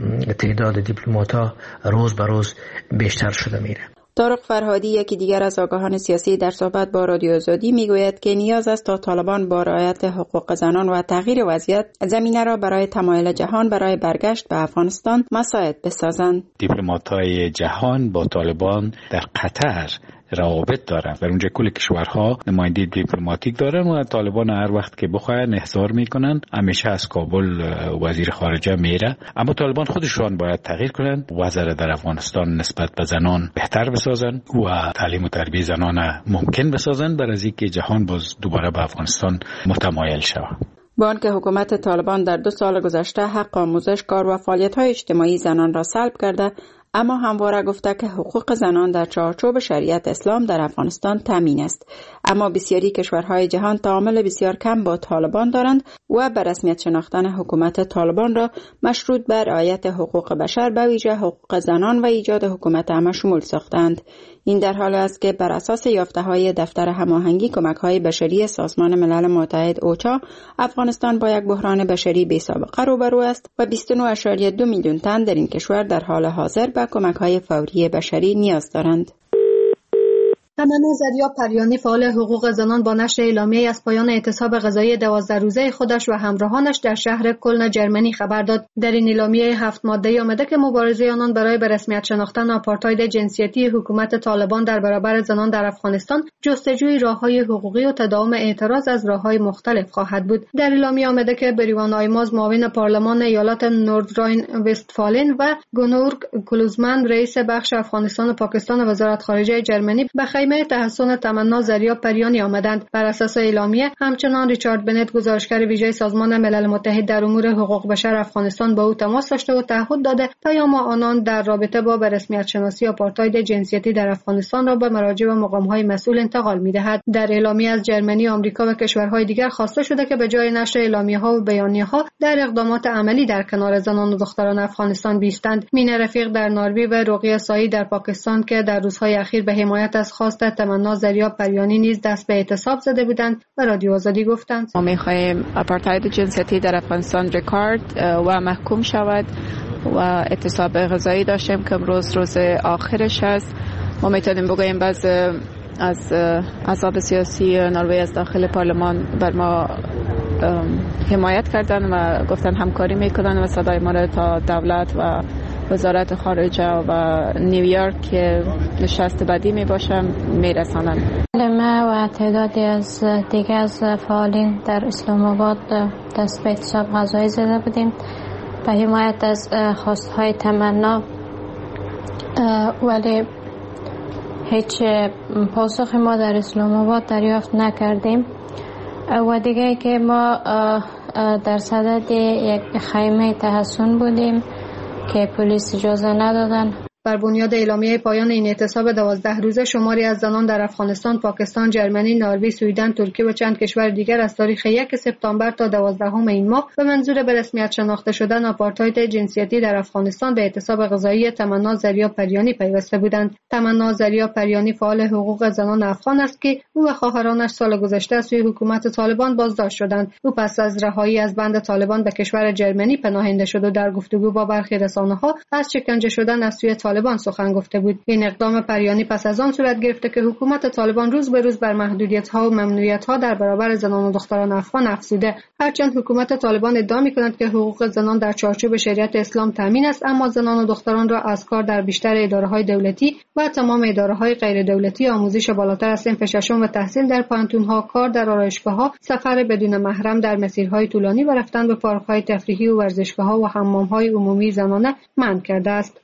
[SPEAKER 15] تعداد دیپلمات‌ها روز به روز بیشتر شده میره.
[SPEAKER 14] طارق فرهادی یکی دیگر از آگاهان سیاسی در صحبت با رادیو آزادی میگوید که نیاز است تا طالبان با رعایت حقوق زنان و تغییر وضعیت زمینه را برای تمایل جهان برای برگشت به افغانستان مساعد بسازند.
[SPEAKER 16] دیپلمات‌های جهان با طالبان در قطر روابط دارن و اونجا کل کشورها نماینده دیپلماتیک دارن و طالبان هر وقت که بخواهن احضار میکنن همیشه از کابل وزیر خارجه میره. اما طالبان خودشان باید تغییر کنن، وضع در افغانستان نسبت به زنان بهتر بسازن و تعلیم و تربیت زنان ممکن بسازن برای اینکه جهان باز دوباره به افغانستان متمایل شود.
[SPEAKER 14] با آنکه حکومت طالبان در دو سال گذشته حق آموزش، کار و فعالیت‌های اجتماعی زنان را سلب کرده، اما همواره گفته که حقوق زنان در چارچوب شریعت اسلام در افغانستان تامین است. اما بسیاری کشورهای جهان تعامل بسیار کم با طالبان دارند و به رسمیت شناختن حکومت طالبان را مشروط بر رعایت حقوق بشر به ویژه حقوق زنان و ایجاد حکومت همه شمول ساختند. این در حال است که بر اساس یافته‌های دفتر هماهنگی کمک‌های بشری سازمان ملل متحد اوچا، افغانستان با یک بحران بشری بی‌سابقه روبرو است و بیست و نه ممیز دو میلیون تن در این کشور در حال حاضر به کمک‌های فوری بشری نیاز دارند.
[SPEAKER 17] تمنا زریا پریانی فعال حقوق زنان با نشر اعلامیه از پایان اعتصاب غذایی دوازده روزه خودش و همراهانش در شهر کلن جرمنی خبر داد. در این اعلامیه هفت ماده آمده که مبارزه آنان برای به رسمیت شناختن آپارتاید جنسیتی حکومت طالبان در برابر زنان در افغانستان جستجوی راه‌های حقوقی و تداوم اعتراض از راه‌های مختلف خواهد بود. در اعلامیه آمده که بریوان آیماز معاون پارلمان ایالات نوردراین وستفالن و گونورگ کلوزمن رئیس بخش افغانستان و پاکستان وزارت خارجه جرمنی به خیمه تحسن تمنا زریا پریانی آمدند. بر اساس اعلامیه همچنان ریچارد بنت گزارشگر ویژه سازمان ملل متحد در امور حقوق بشر افغانستان با او تماس داشته و تعهد داده پیام آنان در رابطه با به رسمیت شناسی آپارتاید جنسیتی در افغانستان را به مراجع و مقام‌های مسئول انتقال می‌دهد. در اعلامیه از جرمنی، آمریکا و کشورهای دیگر خواسته شده که به جای نشر اعلامیه‌ها و بیانیه‌ها در اقدامات عملی در کنار زنان و دختران افغانستان بیستند. مینه رفیق در نروژ و رقیه سایی در پاکستان که در روزهای اخیر به حمایت از خواست تمنا زریا پریانی نیز دست به اعتصاب زده بودند و رادیو آزادی گفتند
[SPEAKER 18] ما می‌خواهیم آپارتاید جنسیتی در افغانستان رکورد و محکوم شود و اعتصاب غذایی داشتیم که امروز روز آخرش است. ما میتونیم بگوییم بعض از احزاب سیاسی نروژ از داخل پارلمان بر ما حمایت کردن و گفتن همکاری میکنن و صدای ما را تا دولت و وزارت خارجه و نیویورک که نشست بعدی می باشم می رسانند.
[SPEAKER 8] ما و تعدادی از دیگه از فعالین در اسلام آباد دست به اعتصاب غذایی زده بودیم به حمایت از خواستهای تمنا، ولی هیچ پاسخ ما در اسلام آباد دریافت نکردیم. و دیگه که ما در صدد یک خیمه تحصن بودیم که پلیس اجازه ندادن.
[SPEAKER 17] بر بنیاد اعلامیه پایان این اعتصاب دوازده روزه، شماری از زنان در افغانستان، پاکستان، جرمنی، نروژ، سوئدن، ترکیه و چند کشور دیگر از تاریخ یک سپتامبر تا دوازدهم این ماه به منظور به رسمیت شناخته شدن آپارتاید جنسیتی در افغانستان به اعتصاب غذایی تمنا زریا پریانی پیوسته بودند. تمنا زریا پریانی فعال حقوق زنان افغان است که او و خواهرانش سال گذشته از سوی حکومت طالبان بازداشت شدند. او پس از رهایی از بند طالبان به کشور جرمنی پناهنده شد و در گفتگو با برخی رسانه‌ها از شکنجه شدن از سوی طالبان سخن گفته بود. این اقدام پریانی پس از آن صورت گرفته که حکومت طالبان روز به روز بر محدودیت‌ها و ممنوعیت‌ها در برابر زنان و دختران افغان افزوده. هرچند حکومت طالبان ادعا می‌کند که حقوق زنان در چارچوب شریعت اسلام تامین است، اما زنان و دختران را از کار در بیشتر اداره‌های دولتی و تمام اداره‌های غیر دولتی، آموزش بالاتر از صنف ششم و تحصیل در پانتون‌ها، کار در آرایشگاه‌ها، سفر بدون محرم در مسیرهای طولانی و رفتن به پارک‌های تفریحی و ورزشگاه‌ها و حمام‌های عمومی زنانه منع کرده است.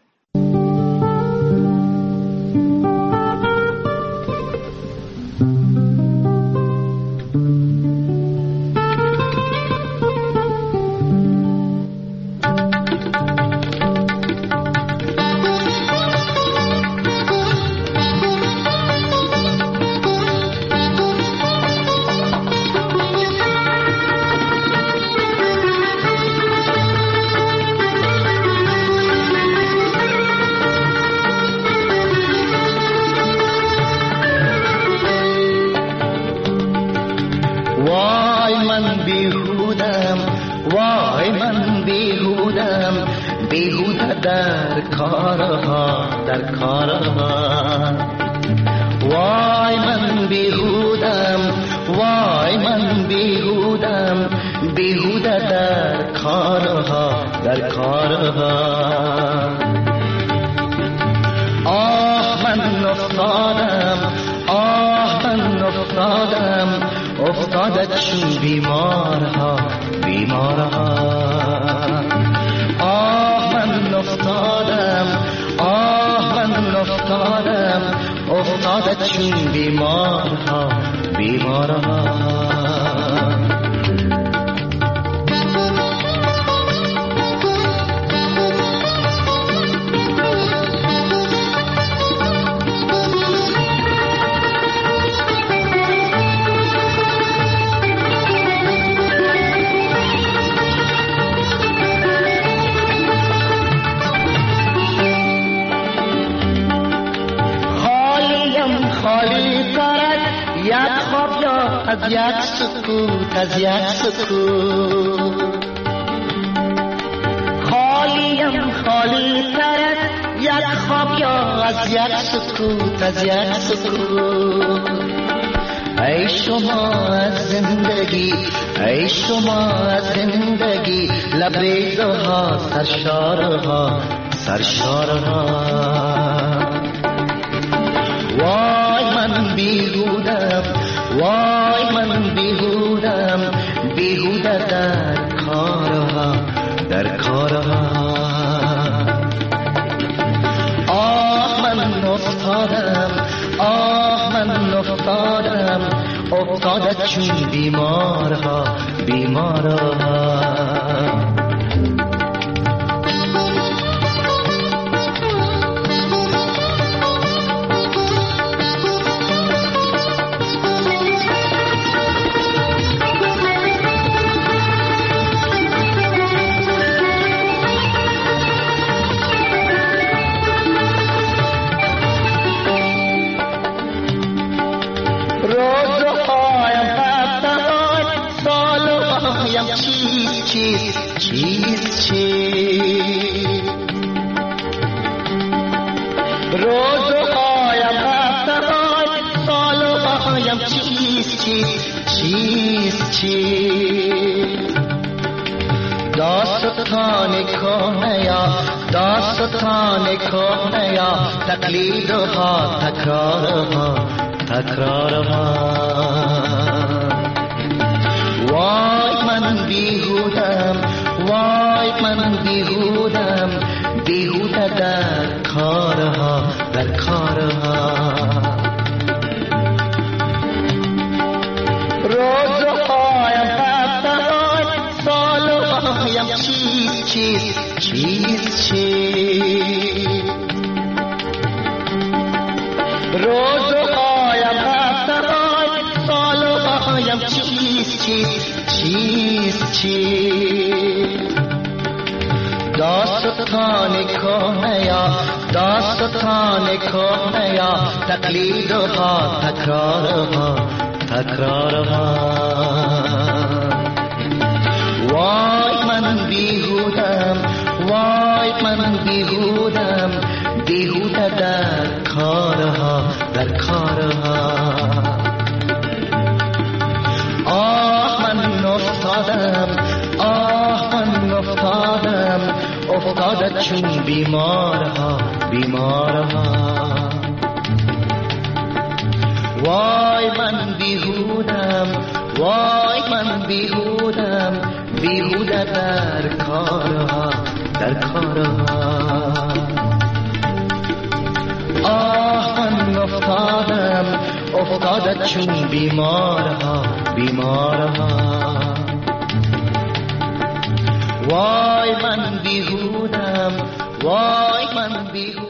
[SPEAKER 19] در کارها در کارها وای من بیهودم وای من بیهودم بیهوده در کارها در کارها آه من افتادم آه من افتادم افتاده چون بیمارها بیمارها افتادم آه من افتادم افتاده چون بیمارها بیمارها از یک سکوت از یک سکوت خالیم خالی تر یک خواب یا از یک سکوت از یک سکوت ای شما از زندگی ای شما از زندگی لبریزها سرشارها سرشارها وای من بیهودم وای من بیهودم بیهوده در کارها در کارها آه من افتادم آه من افتادم افتاده چون بیمارها بیمارها چیز چیز چیز روزهایم هفته‌های سالهایم چیز چیز چیز چیز داستان کهنه یا داستان کهنه یا تقلیدها تکرارها تکرارها وای من بیهودم وای من بیهودم بیهوده در کارها در کارها روزهایم هفته‌های سالهایم چیز چیز چیز چیز روزهایم هفته‌های سالهایم چیز چیز چیز چیز داستان کهنه یا داستان کهنه یا تقلیدها تکرارها تکرارها وای من بیهودم وای من بیهودم بیهوده در کارها در کارها آه من افتادم آه من افتادم افتاده چون بیمارها بیمارها وای من بیهودم وای من بیهودم بیهوده در کارها در کارها آه من افتادم افتاده چون بیمارها بیمارها وای من بیهودم وای من بیهودم